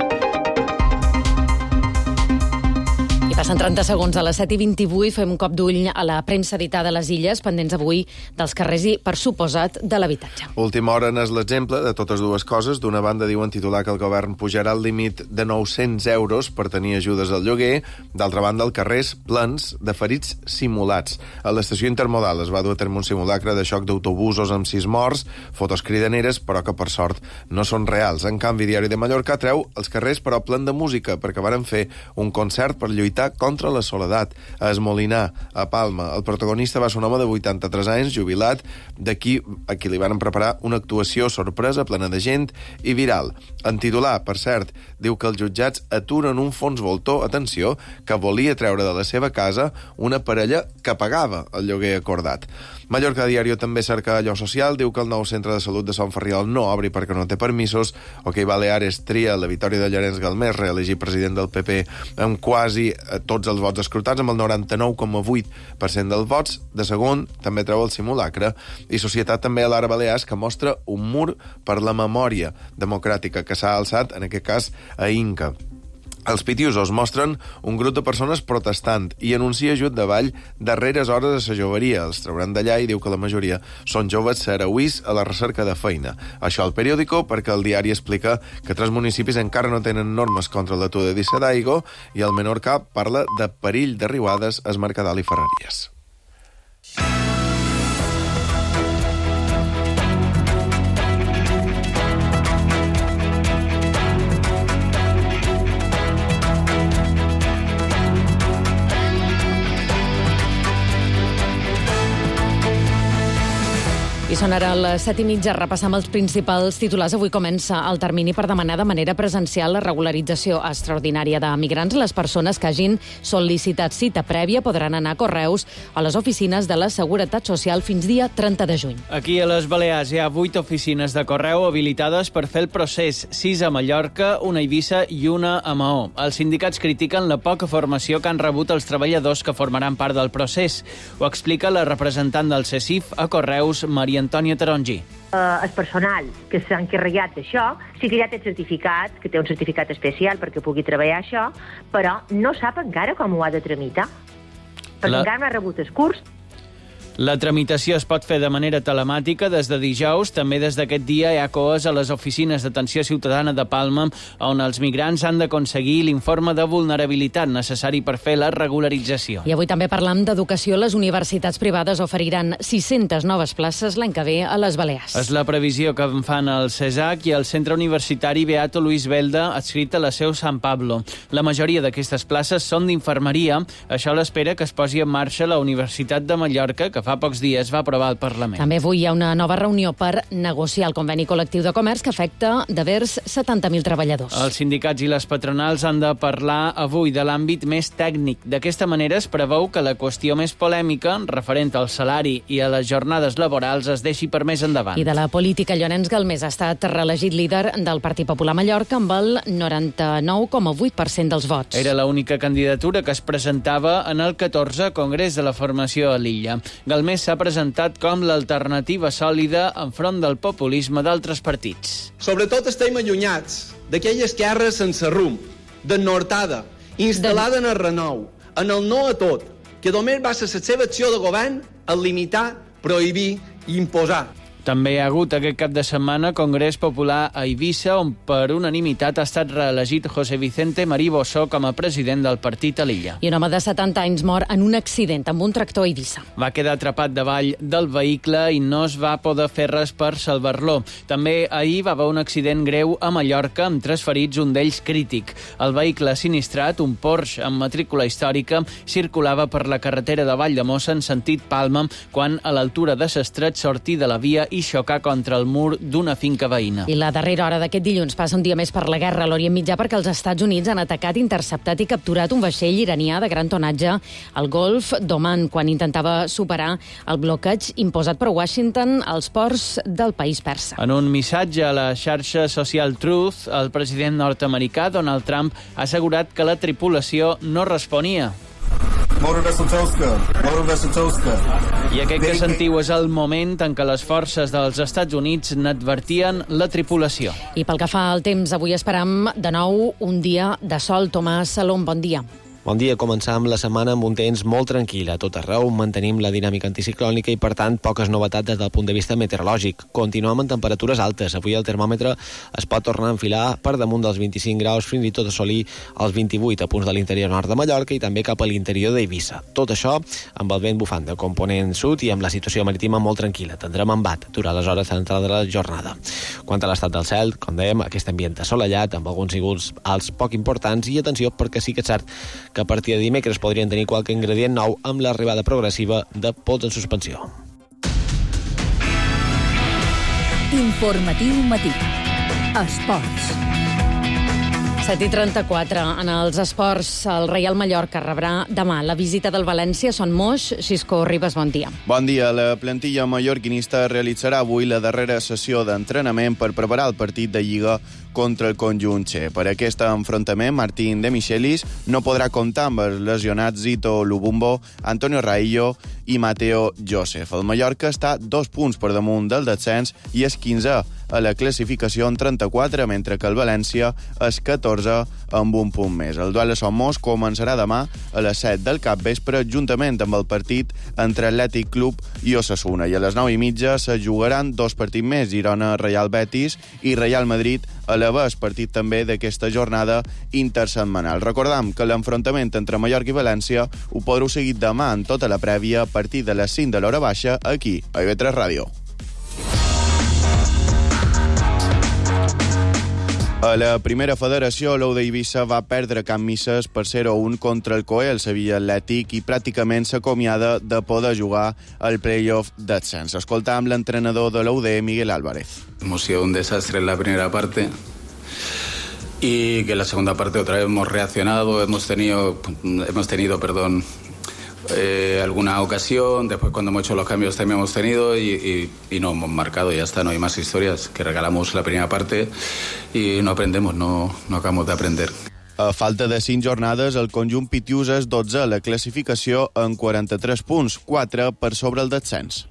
Passen trenta segons a les set i vint-i-vuit. Fem un cop d'ull a la premsa editada a les Illes, pendents avui dels carrers i, per suposat, de l'habitatge. Última hora n'és l'exemple de totes dues coses. D'una banda, diuen titular que el govern pujarà el límit de nou-cents euros per tenir ajudes al lloguer. D'altra banda, el carrers plens de ferits simulats. A l'estació intermodal es va dur a terme un simulacre de xoc d'autobusos amb sis morts, fotos cridaneres, però que, per sort, no són reals. En canvi, Diari de Mallorca treu els carrers, però plen de música, perquè varen fer un concert per lluitar contra la soledat, a Esmolinar, a Palma. El protagonista va ser un home de vuitanta-tres anys, jubilat, d'aquí a qui li van preparar una actuació sorpresa, plena de gent i viral. En titular, per cert, diu que els jutjats aturen un fons voltor, atenció, que volia treure de la seva casa una parella que pagava el lloguer acordat. Mallorca Diario també cerca allò social, diu que el nou centre de salut de Sant Ferriol no obri perquè no té permisos, o que Baleares tria la victòria de Llorenç Galmés, reelegit president del P P, amb quasi tots els vots escrutats, amb el noranta-nou coma vuit per cent dels vots. De segon, també treu el simulacre. I Societat també a l'Ara Balears, que mostra un mur per la memòria democràtica que s'ha alçat, en aquest cas, a Inca. Els pitiusos mostren un grup de persones protestant i anuncia ajut de ball darreres hores a sa joveria. Els trauran d'allà i diu que la majoria són joves sarauís a la recerca de feina. Això al periòdico, perquè el diari explica que tres municipis encara no tenen normes contra l'atur de Dissa d'Aigo i el Menorca parla de perill de riuades a Es Mercadal i Ferreries. I són ara les set i mitja. Repassam els principals titulars. Avui comença el termini per demanar de manera presencial la regularització extraordinària de migrants. Les persones que hagin sol·licitat cita prèvia podran anar a Correus a les oficines de la Seguretat Social fins dia trenta de juny. Aquí a les Balears hi ha vuit oficines de correu habilitades per fer el procés, sis a Mallorca, una a Eivissa i una a Maó. Els sindicats critiquen la poca formació que han rebut els treballadors que formaran part del procés. Ho explica la representant del C E C I F a Correus, Maria Antònia Tarongi. Uh, el personal que s'ha encarregat d'això sí que ja té certificat, que té un certificat especial perquè pugui treballar això, però no sap encara com ho ha de tramitar, perquè la... encara no ha rebut el curs. La tramitació es pot fer de manera telemàtica des de dijous. També des d'aquest dia hi ha coes a les oficines d'atenció ciutadana de Palma, on els migrants han d'aconseguir l'informe de vulnerabilitat necessari per fer la regularització. I avui també parlam d'educació. Les universitats privades oferiran sis-centes noves places l'any que ve a les Balears. És la previsió que en fan el CESAC i el Centre Universitari Beato Luis Belda, adscrit a la seu Sant Pablo. La majoria d'aquestes places són d'infermeria. Això l'espera que es posi en marxa la Universitat de Mallorca, que fa pocs dies va aprovar el Parlament. També avui hi ha una nova reunió per negociar el conveni col·lectiu de comerç que afecta de vers setanta mil treballadors. Els sindicats i les patronals han de parlar avui de l'àmbit més tècnic. D'aquesta manera es preveu que la qüestió més polèmica, referent al salari i a les jornades laborals, es deixi per més endavant. I de la política, Llorenç Galmés ha estat reelegit líder del Partit Popular Mallorca amb el noranta-nou coma vuit per cent dels vots. Era l'única candidatura que es presentava en el catorzè Congrés de la Formació a l'illa. Galmés s'ha presentat com l'alternativa sòlida enfront del populisme d'altres partits. Sobretot estem allunyats d'aquella esquerra sense rumb, desnortada, instal·lada en el renou, en el no a tot, que només va ser la seva acció de govern el limitar, prohibir i imposar. També hi ha hagut aquest cap de setmana Congrés Popular a Eivissa, on per unanimitat ha estat reelegit José Vicente Marí Bossó com a president del partit a l'illa. I un home de setanta anys mor en un accident amb un tractor a Eivissa. Va quedar atrapat davall del vehicle i no es va poder fer res per salvar-lo. També ahir va haver un accident greu a Mallorca amb tres ferits, un d'ells crític. El vehicle sinistrat, un Porsche amb matrícula històrica, circulava per la carretera de Valldemossa en sentit Palma quan a l'altura de s'estret sortí de la via i xocar contra el mur d'una finca veïna. I la darrera hora d'aquest dilluns passa un dia més per la guerra a l'Orient Mitjà perquè els Estats Units han atacat, interceptat i capturat un vaixell iranià de gran tonatge al Golf d'Oman quan intentava superar el bloqueig imposat per Washington als ports del país persa. En un missatge a la xarxa social Truth, el president nord-americà Donald Trump ha assegurat que la tripulació no responia. Motor Vessel Tosca, Motor Vessel Tosca. I aquest que sentiu és el moment en què les forces dels Estats Units n'advertien la tripulació. I pel que fa al temps, avui esperam de nou un dia de sol. Tomàs Salom, bon dia. Bon dia, començam la setmana amb un temps molt tranquil. A tot arreu mantenim la dinàmica anticiclònica i, per tant, poques novetats des del punt de vista meteorològic. Continuem amb temperatures altes. Avui el termòmetre es pot tornar a enfilar per damunt dels vint-i-cinc graus, fins i tot assolir els vint-i-vuit a punts de l'interior nord de Mallorca i també cap a l'interior d'Eivissa. Tot això amb el vent bufant de component sud i amb la situació marítima molt tranquil·la. Tindrem embat durant les hores centrals de la jornada. Quant a l'estat del cel, com dèiem, aquest ambient assolellat amb alguns núvols alts poc importants i atenció perquè sí que és cert que a partir de dimecres podrien tenir qualque ingredient nou amb l'arribada progressiva de pols en suspensió. Informatiu matí. Esports. set i trenta-quatre. En els esports, el Reial Mallorca rebrà demà la visita del València. Son Moix, Xisco Ribas, bon dia. Bon dia. La plantilla mallorquinista realitzarà avui la darrera sessió d'entrenament per preparar el partit de Lliga contra el conjunt Che. Per aquest enfrontament, Martín de Michelis no podrà comptar amb els lesionats Zito Lubumbo, Antonio Raillo i Mateo Joseph. El Mallorca està dos punts per damunt del descens i és quinzè a la classificació en trenta-quatre, mentre que el València és catorzè amb un punt més. El duel a Somos començarà demà a les set del capvespre, juntament amb el partit entre Atlètic Club i Osasuna. I a les nou i mitja se jugaran dos partits més, Girona, Real Betis i Real Madrid, a l'avès partit també d'aquesta jornada intersetmanal. Recordam que l'enfrontament entre Mallorca i València ho podreu seguir demà en tota la prèvia a partir de les cinc de l'hora baixa aquí, a I V tres Ràdio. A la primera federació, l'Ou d'Eivissa va perdre Can Misses per zero a un contra el Coe, el Sevilla Atlètic, i pràcticament s'acomiada de poder jugar al play-off d'ascens. Escoltam l'entrenador de l'Ou de, Miguel Álvarez. Hemos sido un desastre en la primera parte y que en la segunda parte otra vez hemos reaccionado, hemos tenido, hemos tenido, perdón, Eh, alguna ocasión, después cuando hemos hecho los cambios también hemos tenido y, y, y no hemos marcado, ya está, no hay más historias, que regalamos la primera parte y no aprendemos, no, no acabamos de aprender. A falta de cinc jornades, el conjunt Pitius és dotzè a la classificació en quaranta-tres punts, quatre per sobre el descens.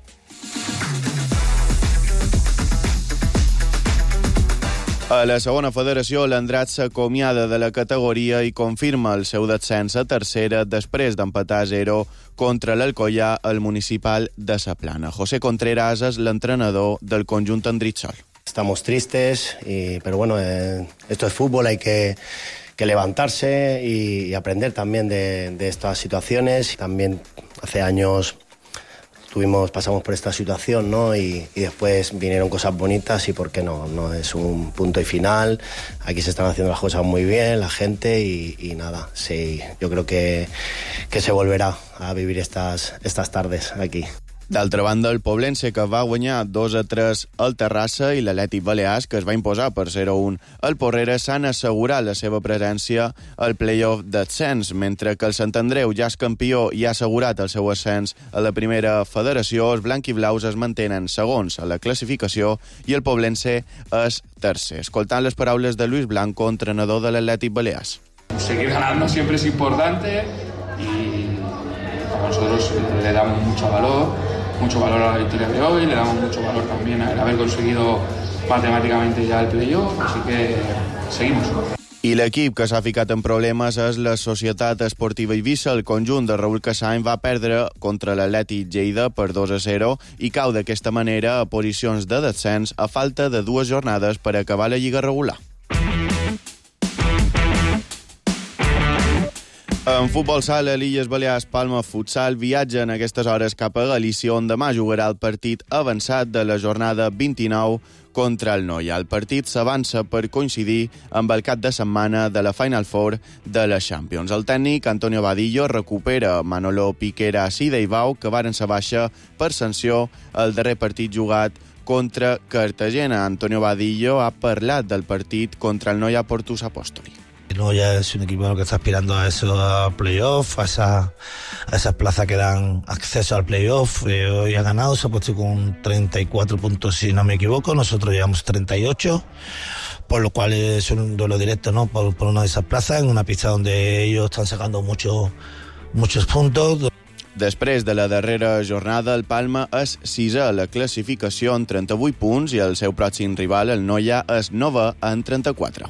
A la segona federació, l'Andrat s'acomiada de la categoria i confirma el seu descens a tercera després d'empatar a zero contra l'Alcoyà al municipal de Sa Plana. José Contreras és l'entrenador del conjunt Andritsol. Estamos tristes, y, pero bueno, eh, esto es fútbol, hay que, que levantarse y, y aprender también de, de estas situaciones. También hace años Tuvimos, pasamos por esta situación, ¿no? Y, y después vinieron cosas bonitas y por qué no, no es un punto y final. Aquí se están haciendo las cosas muy bien, la gente y, y nada, sí, yo creo que, que se volverá a vivir estas, estas tardes aquí. D'altra banda, el Poblense, que va guanyar dos a tres al Terrassa, i l'Atlètic Balears, que es va imposar per zero a un al Porrera, s'han assegurat la seva presència al play-off d'ascens, mentre que el Sant Andreu ja és campió i ha assegurat el seu ascens a la primera federació. Els blanquiblaus es mantenen segons a la classificació i el Poblense és tercer. Escoltant les paraules de Luis Blanco, entrenador de l'Atlètic Balears. Seguir ganando siempre es importante y nosotros le damos mucho valor. mucho valor a la victoria de hoy, le damos mucho valor también al haber conseguido matemáticamente ya el playoff, así que seguimos. I l'equip que s'ha ficat en problemes és la Societat Esportiva Eivissa. El conjunt de Raúl Casany va perdre contra l'Atlètic Lleida per dos a zero i cau d'aquesta manera a posicions de descens a falta de dues jornades per acabar la lliga regular. En futbol sala, l'Illes Balears Palma Futsal viatja en aquestes hores cap a Galícia, on demà jugarà el partit avançat de la jornada vint-i-nou contra el Noia. El partit s'avança per coincidir amb el cap de setmana de la Final Four de la Champions. El tècnic Antonio Vadillo recupera Manolo Piquera i Deibau, que varen ser baixa per sanció el darrer partit jugat contra Cartagena. Antonio Vadillo ha parlat del partit contra el Noia Portus Apóstoli. No, ya es un equipo que está aspirando a esos playoffs, a, esa, a esas plazas que dan acceso al playoff. Eh, hoy ha ganado, se ha puesto con treinta y cuatro puntos, si no me equivoco. Nosotros llevamos treinta y ocho, por lo cual es un duelo directo, ¿no? Por, por una de esas plazas, en una pista donde ellos están sacando mucho, muchos puntos. Després de la darrera jornada, el Palma és sisè a la classificació en trenta-vuit punts i el seu pròxim rival, el Noia, és novè en trenta-quatre.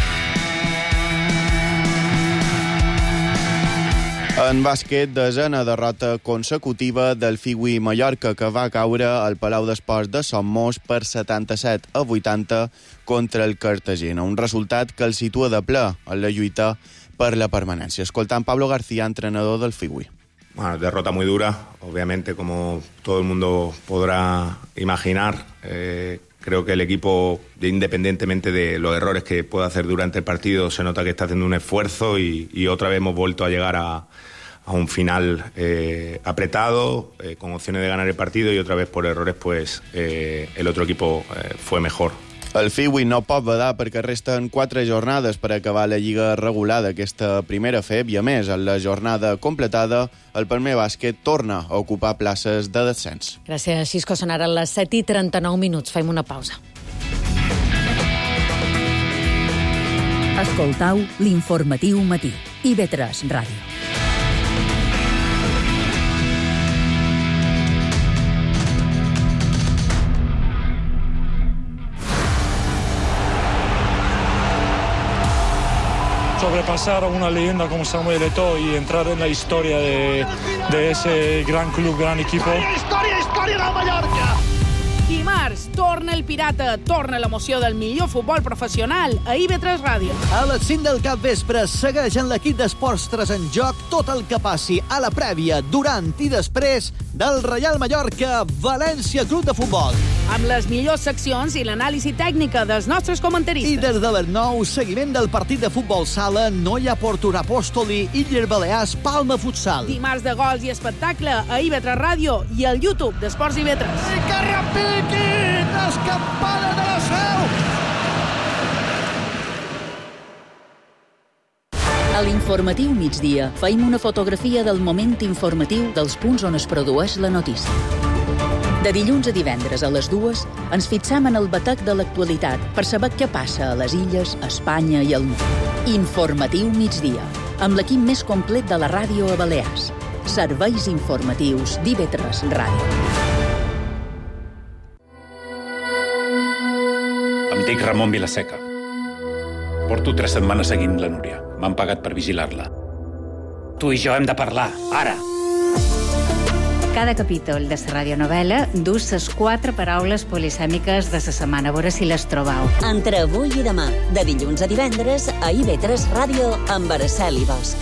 En bàsquet, desena derrota consecutiva del Figui Mallorca, que va caure al Palau d'Esports de Somos per setanta-set a vuitanta contra el Cartagena. Un resultat que el situa de ple en la lluita per la permanència. Escoltant Pablo García, entrenador del Figui. Bueno, derrota muy dura, obviamente, como todo el mundo podrá imaginar. Eh, Creo que el equipo, independientemente de los errores que pueda hacer durante el partido, se nota que está haciendo un esfuerzo y, y otra vez hemos vuelto a llegar a, a un final eh, apretado, eh, con opciones de ganar el partido, y otra vez por errores pues eh, el otro equipo eh, fue mejor. El Fiwi no pot badar perquè resten quatre jornades per acabar la lliga regular d'aquesta primera F E B i, a més, en la jornada completada, el Palmer Bàsquet torna a ocupar places de descens. Gràcies, Xisco. Són ara les set i trenta-nou minuts. Fem una pausa. Escoltau l'informatiu matí. I V tres Ràdio. Sobrepasar a una leyenda como Samuel Eto'o y entrar en la historia de, de ese gran club, gran equipo. Història, història del Mallorca! Dimarts, torna el Pirata, torna l'emoció del millor futbol professional a I V tres Ràdio. A les cinc del capvespre segueix en l'equip d'Esports tres en joc tot el que passi a la prèvia, durant i després del Reial Mallorca València Club de Futbol. Amb les millors seccions i l'anàlisi tècnica dels nostres comentaristes. I des de les nou, seguiment del partit de futbol sala Noia Porto Apòstoli i Illes Balears Palma Futsal. Dimarts de gols i espectacle a I V tres Ràdio i al YouTube d'Esports I V tres. I que repiquin les campanes de la Seu! A l'informatiu migdia feim una fotografia del moment informatiu dels punts on es produeix la notícia. De dilluns a divendres a les dues ens fixam en el batec de l'actualitat per saber què passa a les illes, a Espanya i al món. Informatiu migdia, amb l'equip més complet de la ràdio a Balears. Serveis informatius d'I V tres Ràdio. Em dic Ramon Vilaseca. Porto tres setmanes seguint la Núria. M'han pagat per vigilar-la. Tu i jo hem de parlar, ara. Cada capítol de la radionovela dus les quatre paraules polisèmiques de la setmana. A veure si les trobau. Entre avui i demà, de dilluns a divendres, a I V tres Ràdio, amb Araceli Bosch.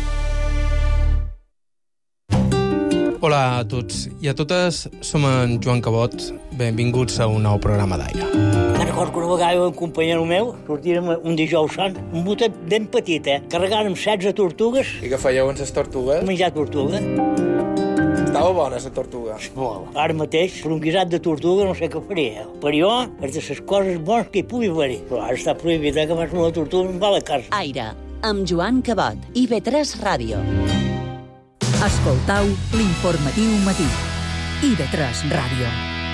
Hola a tots i a totes, som en Joan Cabot. Benvinguts a un nou programa d'Aire. Me'n recordo que una vegada un companyero meu sortirem un dijous sant, un botet ben petit, eh? Carregàrem setze tortugues. I què fèieu amb les tortugues? Menjar tortuga. Estava bona, la tortuga. Molt. Ara mateix, per un guisat de tortuga no sé què faria. Per jo, és de les coses bones que hi pugui haver. Però ara està prohibit, eh, que fas una tortuga i em va a la casa. Aire, amb Joan Cabot, I V tres Ràdio. Escoltau l'informatiu matí. I V tres Ràdio.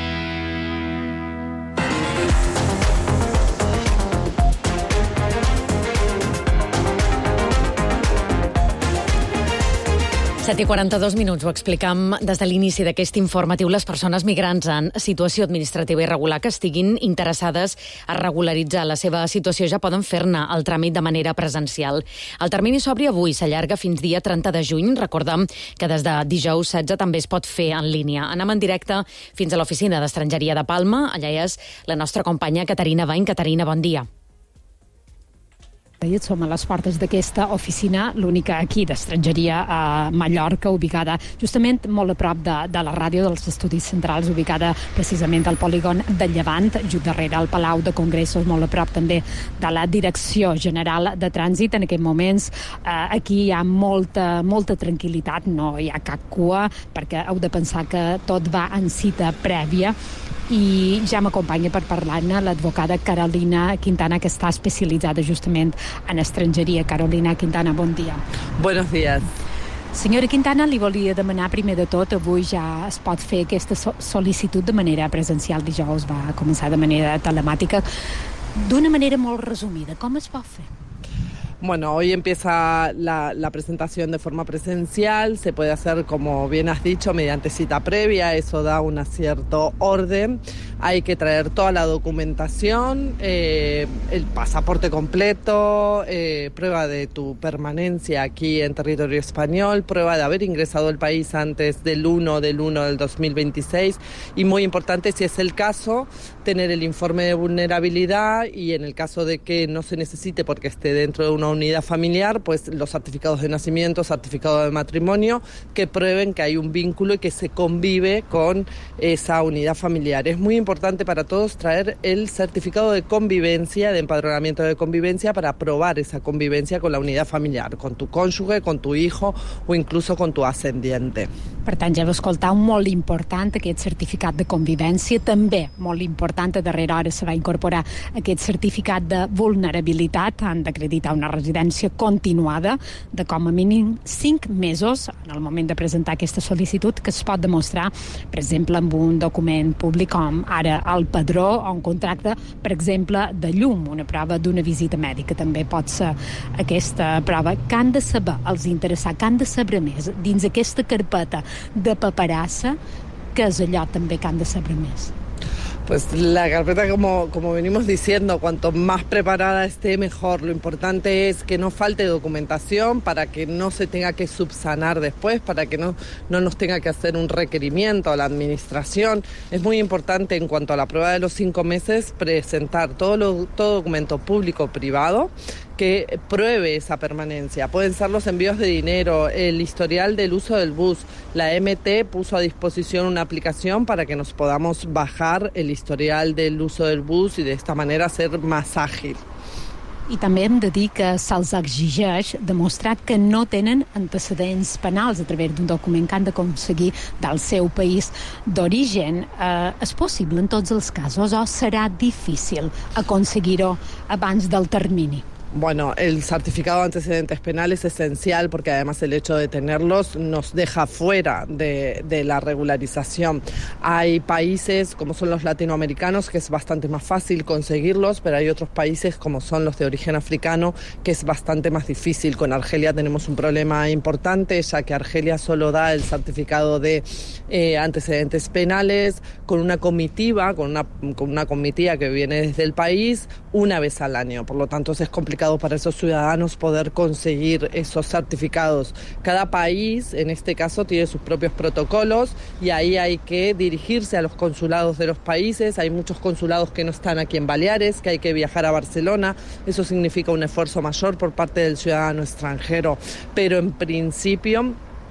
set i quaranta-dos minuts. Ho explicam des de l'inici d'aquest informatiu. Les persones migrants en situació administrativa irregular que estiguin interessades a regularitzar la seva situació ja poden fer-ne el tràmit de manera presencial. El termini s'obre avui, s'allarga fins dia trenta de juny. Recordem que des de dijous setze també es pot fer en línia. Anem en directe fins a l'oficina d'Estrangeria de Palma. Allà és la nostra companya Caterina Bain. Caterina, bon dia. Som a les portes d'aquesta oficina, l'única aquí d'estrangeria a Mallorca, ubicada justament molt a prop de, de la ràdio dels Estudis Centrals, ubicada precisament al polígon de Llevant, just darrere el Palau de Congressos, molt a prop també de la Direcció General de Trànsit. En aquests moments eh, aquí hi ha molta, molta tranquil·litat, no hi ha cap cua, perquè heu de pensar que tot va en cita prèvia. I ja m'acompanya per parlar-ne l'advocada Carolina Quintana, que està especialitzada justament en estrangeria. Carolina Quintana, bon dia. Buenos días. Senyora Quintana, li volia demanar primer de tot, avui ja es pot fer aquesta sol·licitud de manera presencial, dijous va començar de manera telemàtica. D'una manera molt resumida, com es pot fer? Bueno, hoy empieza la, la presentación de forma presencial, se puede hacer, como bien has dicho, mediante cita previa, eso da un cierto orden. Hay que traer toda la documentación, eh, el pasaporte completo, eh, prueba de tu permanencia aquí en territorio español, prueba de haber ingresado al país antes del uno del uno del dos mil veintiséis y, muy importante, si es el caso, tener el informe de vulnerabilidad y, en el caso de que no se necesite porque esté dentro de una una unidad familiar, pues los certificados de nacimiento, certificado de matrimonio, que prueben que hay un vínculo y que se convive con esa unidad familiar. Es muy importante para todos traer el certificado de convivencia, de empadronamiento de convivencia, para probar esa convivencia con la unidad familiar, con tu cònjuge, con tu hijo o incluso con tu ascendiente. Per tant, ja heu escoltat, molt important aquest certificat de convivència, també molt important, a darrera hora se va incorporar aquest certificat de vulnerabilitat, han d'acreditar una residència continuada de com a mínim cinc mesos en el moment de presentar aquesta sol·licitud, que es pot demostrar, per exemple, amb un document públic com ara el padró o un contracte, per exemple, de llum, una prova d'una visita mèdica. També pot ser aquesta prova que han de saber els interessats, que han de saber més dins aquesta carpeta de paperassa, que és allò també que han de saber més. Pues la carpeta, como, como venimos diciendo, cuanto más preparada esté, mejor. Lo importante es que no falte documentación para que no se tenga que subsanar después, para que no, no nos tenga que hacer un requerimiento a la administración. Es muy importante, en cuanto a la prueba de los cinco meses, presentar todo, lo, todo documento público o privado que pruebe esa permanencia. Pueden ser los envíos de dinero, el historial del uso del bus. La M T puso a disposición una aplicación para que nos podamos bajar el historial del uso del bus y de esta manera ser más ágil. I també hem de dir que se'ls exigeix demostrar que no tenen antecedents penals a través d'un document que han d'aconseguir del seu país d'origen. Eh, és possible en tots els casos o serà difícil aconseguir-ho abans del termini? Bueno, el certificado de antecedentes penales es esencial porque además el hecho de tenerlos nos deja fuera de, de la regularización. Hay países como son los latinoamericanos que es bastante más fácil conseguirlos, pero hay otros países como son los de origen africano que es bastante más difícil. Con Argelia tenemos un problema importante, ya que Argelia solo da el certificado de eh, antecedentes penales con una comitiva, con una, con una comitiva que viene desde el país una vez al año. Por lo tanto, es complicado para esos ciudadanos poder conseguir esos certificados. Cada país, en este caso, tiene sus propios protocolos y ahí hay que dirigirse a los consulados de los países. Hay muchos consulados que no están aquí en Baleares, que hay que viajar a Barcelona. Eso significa un esfuerzo mayor por parte del ciudadano extranjero. Pero en principio,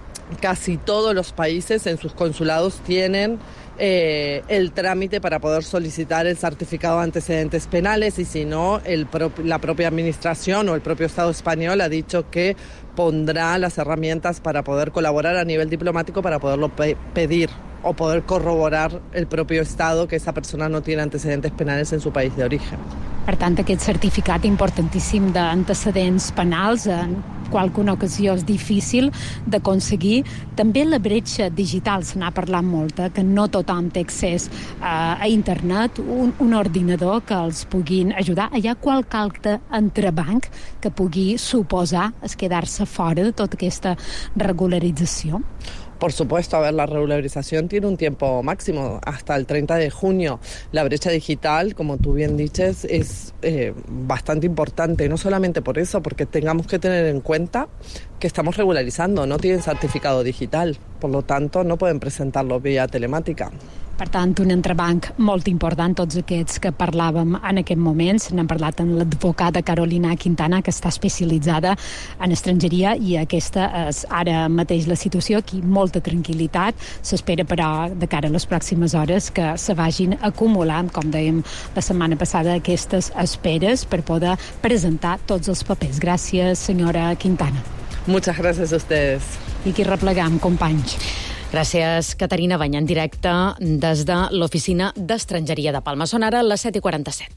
casi todos los países en sus consulados tienen Eh, el trámite para poder solicitar el certificado de antecedentes penales y si no, el pro- la propia administración o el propio Estado español ha dicho que pondrá las herramientas para poder colaborar a nivel diplomático para poderlo pe- pedir o poder corroborar el propio Estado que esa persona no tiene antecedentes penales en su país de origen. Per tant, aquest certificat importantíssim d'antecedents penals en qualsevol ocasió és difícil d'aconseguir. També la bretxa digital, se n'ha parlat molt, que no tothom té accés a, a internet, un, un ordinador que els puguin ajudar. Hi ha qualque altre entrebanc que pugui suposar es quedar-se fora de tota aquesta regularització? Por supuesto, a ver, la regularización tiene un tiempo máximo, hasta el treinta de junio. La brecha digital, como tú bien dices, es eh, bastante importante, no solamente por eso, porque tengamos que tener en cuenta que estamos regularizando, no tienen certificado digital, por lo tanto no pueden presentarlo vía telemática. Per tant, un entrebanc molt important, tots aquests que parlàvem en aquest moment. N'hem parlat amb l'advocada Carolina Quintana, que està especialitzada en estrangeria, i aquesta és ara mateix la situació. Aquí molta tranquil·litat. S'espera, però, de cara a les pròximes hores que se vagin acumulant, com dèiem la setmana passada, aquestes esperes per poder presentar tots els papers. Gràcies, senyora Quintana. Muchas gracias a ustedes. I aquí replegam, companys. Gràcies, Caterina Bany, en directe des de l'Oficina d'Estrangeria de Palma. Són ara les set i quaranta-set.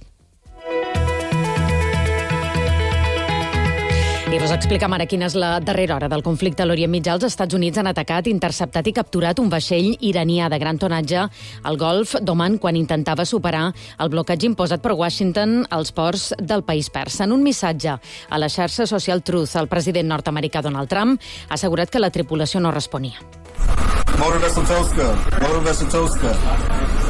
I us expliquem ara quina és la darrera hora del conflicte a l'Orient Mitjà. Els Estats Units han atacat, interceptat i capturat un vaixell iranià de gran tonatge al Golf d'Oman quan intentava superar el blocatge imposat per Washington als ports del país persa. En un missatge a la xarxa social Truth, el president nord-americà Donald Trump ha assegurat que la tripulació no responia. Motor vessel Tosca. Motor vessel Tosca.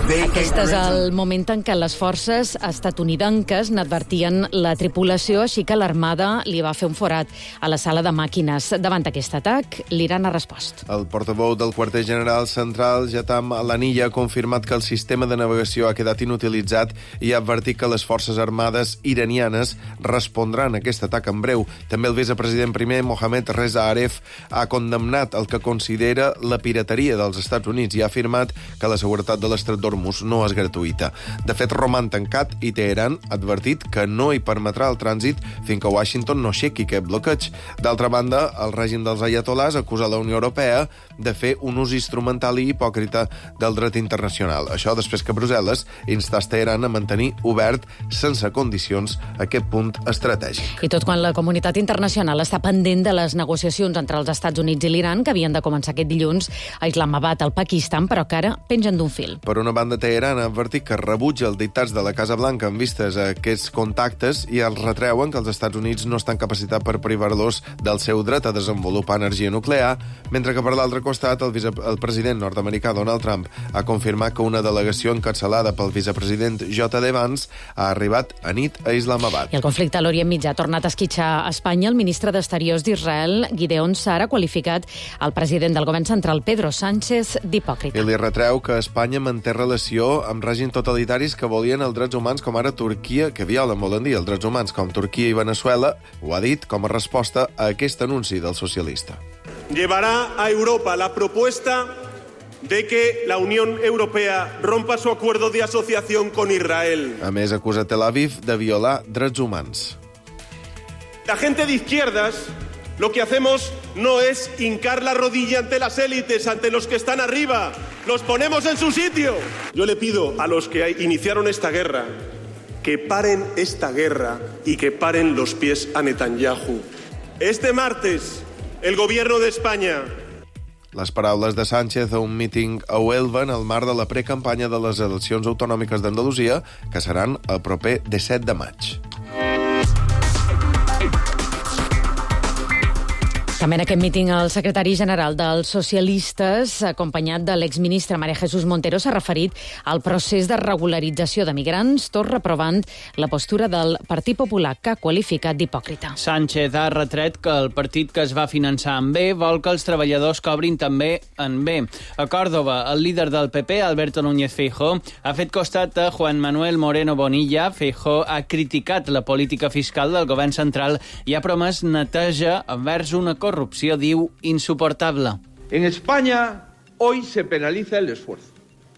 Aquest és el moment en què les forces estatunidenques n'advertien la tripulació, així que l'Armada li va fer un forat a la sala de màquines. Davant aquest atac, l'Iran ha respost. El portaveu del quarter general central, Jatam Al-Anilla, ha confirmat que el sistema de navegació ha quedat inutilitzat i ha advertit que les forces armades iranianes respondran a aquest atac en breu. També el vicepresident primer, Mohamed Reza Aref, ha condemnat el que considera la pirateria dels Estats Units i ha afirmat que la seguretat de l'estret d'Hormuz no és gratuïta. De fet, roman tancat i Teheran ha advertit que no hi permetrà el trànsit fins que Washington no aixequi aquest bloqueig. D'altra banda, el règim dels ayatolars acusa la Unió Europea de fer un ús instrumental i hipòcrita del dret internacional. Això després que Brussel·les instars Teheran a mantenir obert sense condicions aquest punt estratègic. I tot quan la comunitat internacional està pendent de les negociacions entre els Estats Units i l'Iran, que havien de començar aquest dilluns a Islamabad, al Pakistan, però que ara pengen d'un fil. Per una banda, Teheran ha advertit que rebutja els dictats de la Casa Blanca en vistes a aquests contactes i els retreuen que els Estats Units no estan capacitats per privar-los del seu dret a desenvolupar energia nuclear, mentre que per l'altre costat el, vice el president nord-americà Donald Trump ha confirmat que una delegació encapçalada pel vicepresident J D Vance ha arribat a nit a Islamabad. I el conflicte a l'Orient Mitjà ha tornat a esquitxar a Espanya. El ministre d'Exteriors d'Israel, Gideon Sa'ar, ha qualificat el president del govern central, Pedro Sánchez, d'hipòcrita. I li retreu que Espanya manté relació amb règims totalitaris que volien els drets humans, com ara Turquia, que violen, volen dir, els drets humans, com Turquia i Venezuela. Ho ha dit com a resposta a aquest anunci del socialista. Llevará a Europa la propuesta de que la Unión Europea rompa su acuerdo de asociación con Israel. A més, acusa Tel Aviv de violar drets humans. La gente de izquierdas, lo que hacemos no es hincar la rodilla ante las élites, ante los que están arriba. Los ponemos en su sitio. Yo le pido a los que iniciaron esta guerra que paren esta guerra y que paren los pies a Netanyahu. Este martes, el gobierno de España... Les paraules de Sánchez a un míting a Huelva en el marc de la precampanya de les eleccions autonòmiques d'Andalusia, que seran el proper disset de maig. També en aquest míting el secretari general dels socialistes, acompanyat de l'exministre María Jesús Montero, s'ha referit al procés de regularització de migrants, tot reprovant la postura del Partit Popular, que ha qualificat d'hipòcrita. Sánchez ha retret que el partit que es va finançar en B vol que els treballadors cobrin també en B. A Còrdova, el líder del P P, Alberto Núñez Feijóo, ha fet costat a Juan Manuel Moreno Bonilla. Feijóo ha criticat la política fiscal del govern central i ha promès neteja envers una corrupció, diu, insoportable. En España hoy se penaliza el esfuerzo.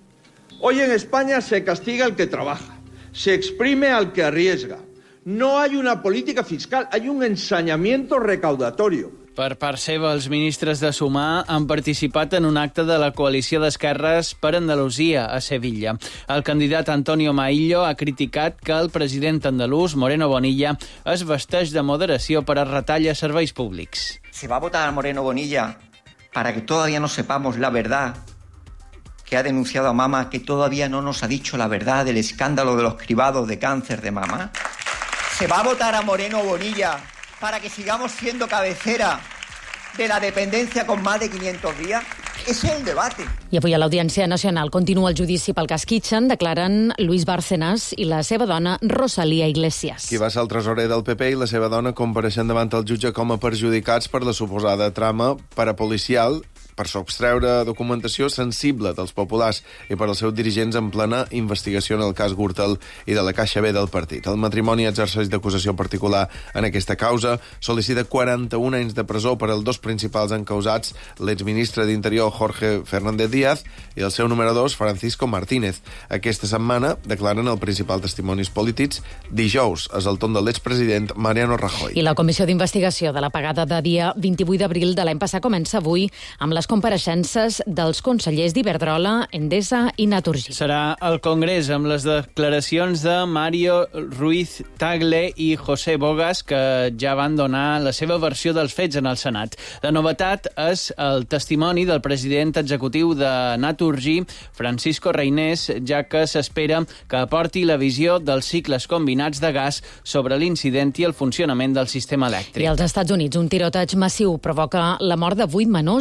Hoy en España se castiga al que trabaja, se exprime al que arriesga. No hay una política fiscal, hay un ensañamiento recaudatorio. Per part seva, els ministres de Sumar han participat en un acte de la coalició d'esquerres per Andalusia, a Sevilla. El candidat Antonio Maillo ha criticat que el president andalús, Moreno Bonilla, es vesteix de moderació per a retallar serveis públics. Se va a votar a Moreno Bonilla para que todavía no sepamos la verdad que ha denunciado a mama, que todavía no nos ha dicho la verdad del escándalo de los cribados de cáncer de mama. Se va a votar a Moreno Bonilla para que sigamos siendo cabecera de la dependencia con más de quinientos días. Ese es el debate. I avui a l'Audiència Nacional continua el judici pel cas Kitchen, declaren Luis Bárcenas i la seva dona Rosalía Iglesias. Qui va ser el tresorer del P P i la seva dona compareixen davant el jutge com a perjudicats per la suposada trama parapolicial per subtreure documentació sensible dels populars i per als seus dirigents en plena investigació en el cas Gürtel i de la Caixa B del partit. El matrimoni exerceix d'acusació particular en aquesta causa, sol·licita quaranta-un anys de presó per als dos principals encausats, l'exministre d'Interior Jorge Fernández Díaz i el seu número dos, Francisco Martínez. Aquesta setmana declaren el principal testimonis polítics. Dijous és el torn de l'expresident Mariano Rajoy. I la comissió d'investigació de la pagada de dia vint-i-vuit d'abril de l'any passat comença avui amb les compareixences dels consellers d'Iberdrola, Endesa i Naturgy. Serà el Congrés amb les declaracions de Mario Ruiz Tagle i José Bogas, que ja van donar la seva versió dels fets en el Senat. La novetat és el testimoni del president executiu de Naturgy, Francisco Reynés, ja que s'espera que aporti la visió dels cicles combinats de gas sobre l'incident i el funcionament del sistema elèctric. I als Estats Units, un tiroteig massiu provoca la mort de vuit menors d'entre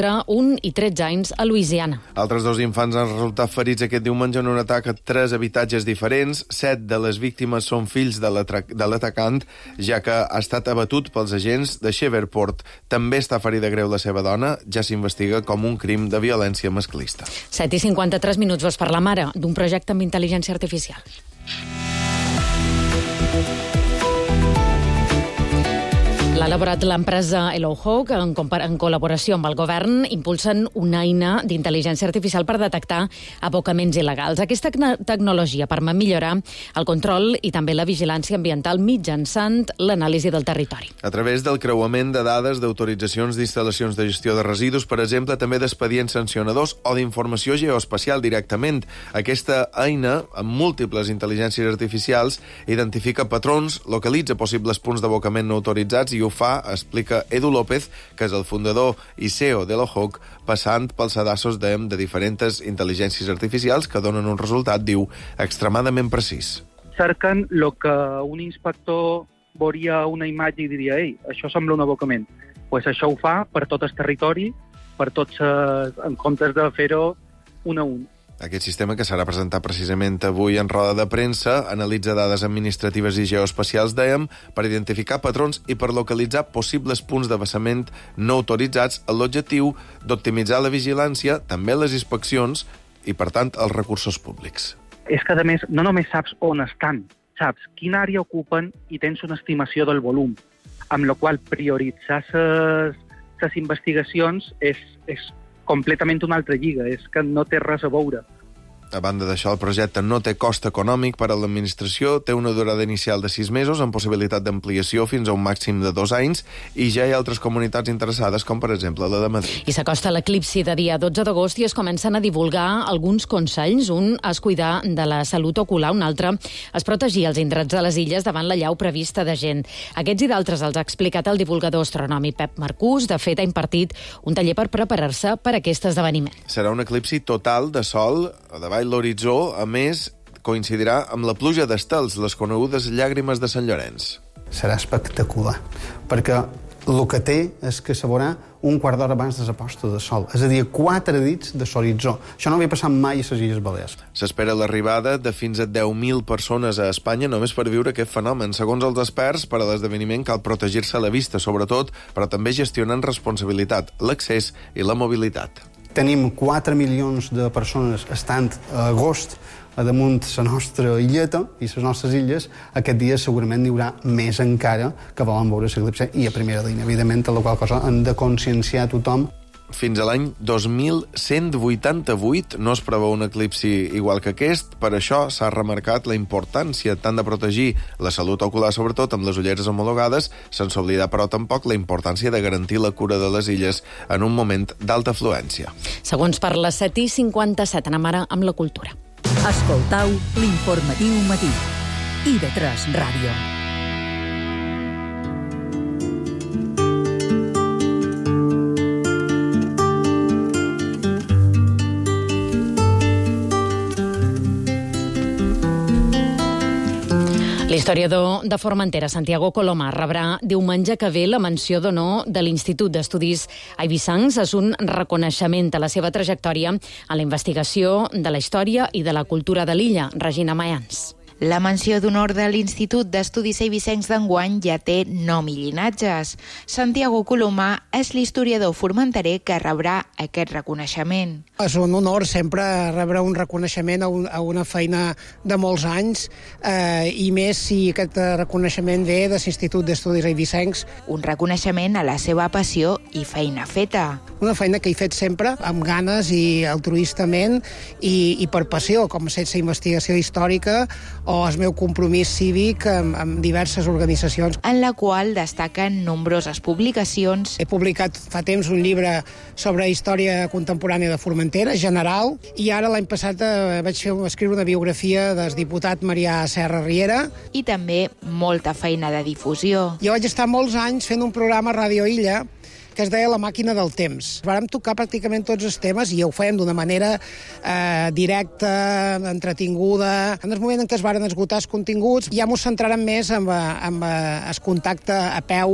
d'entre un i tretze anys a Louisiana. Altres dos infants han resultat ferits aquest diumenge en un atac a tres habitatges diferents. Set de les víctimes són fills de l'atacant, ja que ha estat abatut pels agents de Shreveport. També està ferida greu la seva dona. Ja s'investiga com un crim de violència masclista. set i cinquanta-tres minuts. Vos parla mare d'un projecte amb intel·ligència artificial. L'ha elaborat l'empresa Hello Hawk en, en col·laboració amb el govern. Impulsen una eina d'intel·ligència artificial per detectar abocaments il·legals. Aquesta tecnologia permet millorar el control i també la vigilància ambiental mitjançant l'anàlisi del territori. A través del creuament de dades d'autoritzacions d'instal·lacions de gestió de residus, per exemple, també d'expedients sancionadors o d'informació geoespacial directament. Aquesta eina, amb múltiples intel·ligències artificials, identifica patrons, localitza possibles punts d'abocament no autoritzats i ho fa, explica Edu López, que és el fundador i C E O de Hello Hawk, passant pels sedassos de, de diferents intel·ligències artificials que donen un resultat, diu, extremadament precís. Cerquen el que un inspector veuria una imatge i diria «Ei, això sembla un abocament». Pues això ho fa per tot el territori, per tots, en comptes de fer-ho un a un. Aquest sistema, que serà presentat precisament avui en roda de premsa, analitza dades administratives i geoespacials, dèiem, per identificar patrons i per localitzar possibles punts de vessament no autoritzats amb l'objectiu d'optimitzar la vigilància, també les inspeccions i, per tant, els recursos públics. És que, a més, no només saps on estan, saps quina àrea ocupen i tens una estimació del volum, amb la qual prioritzar les investigacions és, és completament una altra lliga, és que no té res a veure. A banda d'això, el projecte no té cost econòmic per a l'administració, té una durada inicial de sis mesos amb possibilitat d'ampliació fins a un màxim de dos anys i ja hi ha altres comunitats interessades, com per exemple la de Madrid. I s'acosta l'eclipsi de dia dotze d'agost i es comencen a divulgar alguns consells. Un és cuidar de la salut ocular, un altre és protegir els indrets de les illes davant la llau prevista de gent. Aquests i d'altres els ha explicat el divulgador astronòmic Pep Marcús. De fet, ha impartit un taller per preparar-se per a aquest esdeveniment. Serà un eclipsi total de sol a davall l'horitzó. A més, coincidirà amb la pluja d'estels, les conegudes llàgrimes de Sant Llorenç. Serà espectacular, perquè el que té és que se veurà un quart d'hora abans de la posta de sol, és a dir, quatre dits de l'horitzó. Això no havia passat mai a les Illes Balears. S'espera l'arribada de fins a deu mil persones a Espanya només per viure aquest fenomen. Segons els experts, per a l'esdeveniment cal protegir-se la vista, sobretot, però també gestionar en responsabilitat l'accés i la mobilitat. Tenim quatre milions de persones estant a agost a damunt la nostra illeta i les nostres illes. Aquest dia segurament n'hi haurà més encara que volen veure l'eclipsi i a primera línia, evidentment, a la qual cosa hem de conscienciar tothom. Fins a l'any dos mil cent vuitanta-vuit no es preveu un eclipsi igual que aquest. Per això s'ha remarcat la importància tant de protegir la salut ocular, sobretot amb les ulleres homologades, sense oblidar, però, tampoc la importància de garantir la cura de les illes en un moment d'alta afluència. Segons per les set i cinquanta-set, anem ara amb la cultura. Escoltau l'informatiu matí. I de tres Ràdio. L'historiador de Formentera, Santiago Colomar, rebrà diumenge que ve la menció d'honor de l'Institut d'Estudis Eivissencs. És un reconeixement a la seva trajectòria en la investigació de la història i de la cultura de l'illa. Regina Mayans. La menció d'honor de l'Institut d'Estudis Eivissencs d'enguany ja té nom i llinatges. Santiago Colomar és l'historiador formenterer que rebrà aquest reconeixement. És un honor sempre rebre un reconeixement a, un, a una feina de molts anys, eh, i més si aquest reconeixement ve de l'Institut d'Estudis Eivissencs. Un reconeixement a la seva passió i feina feta. Una feina que he fet sempre amb ganes i altruistament i, i per passió, com ha estat la investigació històrica o el meu compromís cívic amb, amb diverses organitzacions. En la qual destaquen nombroses publicacions. He publicat fa temps un llibre sobre història contemporània de Formentera, general, i ara l'any passat eh, vaig fer, escriure una biografia del diputat Marià Serra Riera. I també molta feina de difusió. Jo vaig estar molts anys fent un programa a Ràdio Illa que es deia La màquina del temps. Vàrem tocar pràcticament tots els temes i ho fèiem d'una manera eh, directa, entretinguda. En el moment en què es varen esgotar els continguts, ja ens centrarem més en, en, en el contacte a peu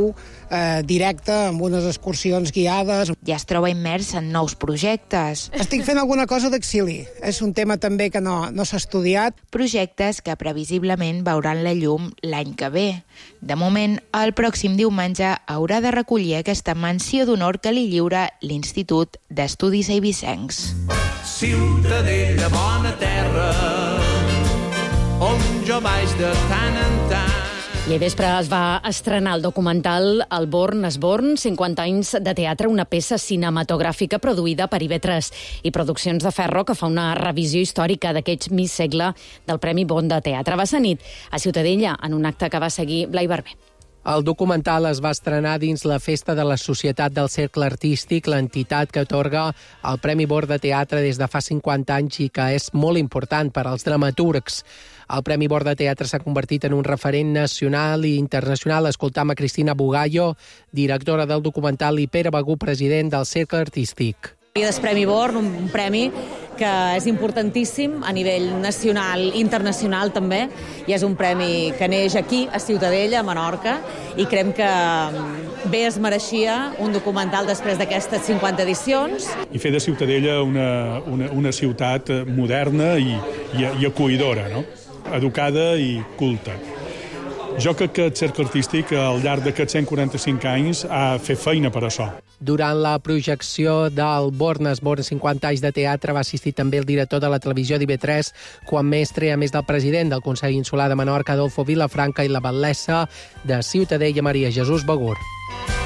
eh, directe, amb unes excursions guiades. Ja es troba immers en nous projectes. Estic fent alguna cosa d'exili. És un tema també que no, no s'ha estudiat. Projectes que previsiblement veuran la llum l'any que ve. De moment, el pròxim diumenge haurà de recollir aquesta menció d'honor que li lliura l'Institut d'Estudis Eivissencs. Ciutadella, bona terra, on jo vaig de tant en tant. I ahir vespre es va estrenar el documental El Born es Born, cinquanta anys de teatre, una peça cinematogràfica produïda per I V tres i Produccions de Ferro, que fa una revisió històrica d'aquest mig segle del Premi Bon de Teatre. Va ser nit a Ciutadella, en un acte que va seguir Blai Barber. El documental es va estrenar dins la Festa de la Societat del Cercle Artístic, l'entitat que atorga el Premi Born de Teatre des de fa cinquanta anys i que és molt important per als dramaturgs. El Premi Born de Teatre s'ha convertit en un referent nacional i internacional. Escoltam a Cristina Bugallo, directora del documental, i Pere Begú, president del Cercle Artístic. És Premi Born, un premi que és importantíssim a nivell nacional i internacional també, i és un premi que neix aquí, a Ciutadella, a Menorca, i creiem que bé es mereixia un documental després d'aquestes cinquanta edicions. I fer de Ciutadella una, una, una ciutat moderna i, i, i acollidora, no? Educada i culta. Jo crec que el Cercle Artístic, al llarg d'aquests cent quaranta-cinc anys, ha fet feina per això. Durant la projecció del Born es Born cinquanta anys de teatre va assistir també el director de la televisió d'I V tres, Juan Mestre, a més del president del Consell Insular de Menorca, Adolfo Vilafranca, i la batlessa de Ciutadella, Maria Jesús Begur.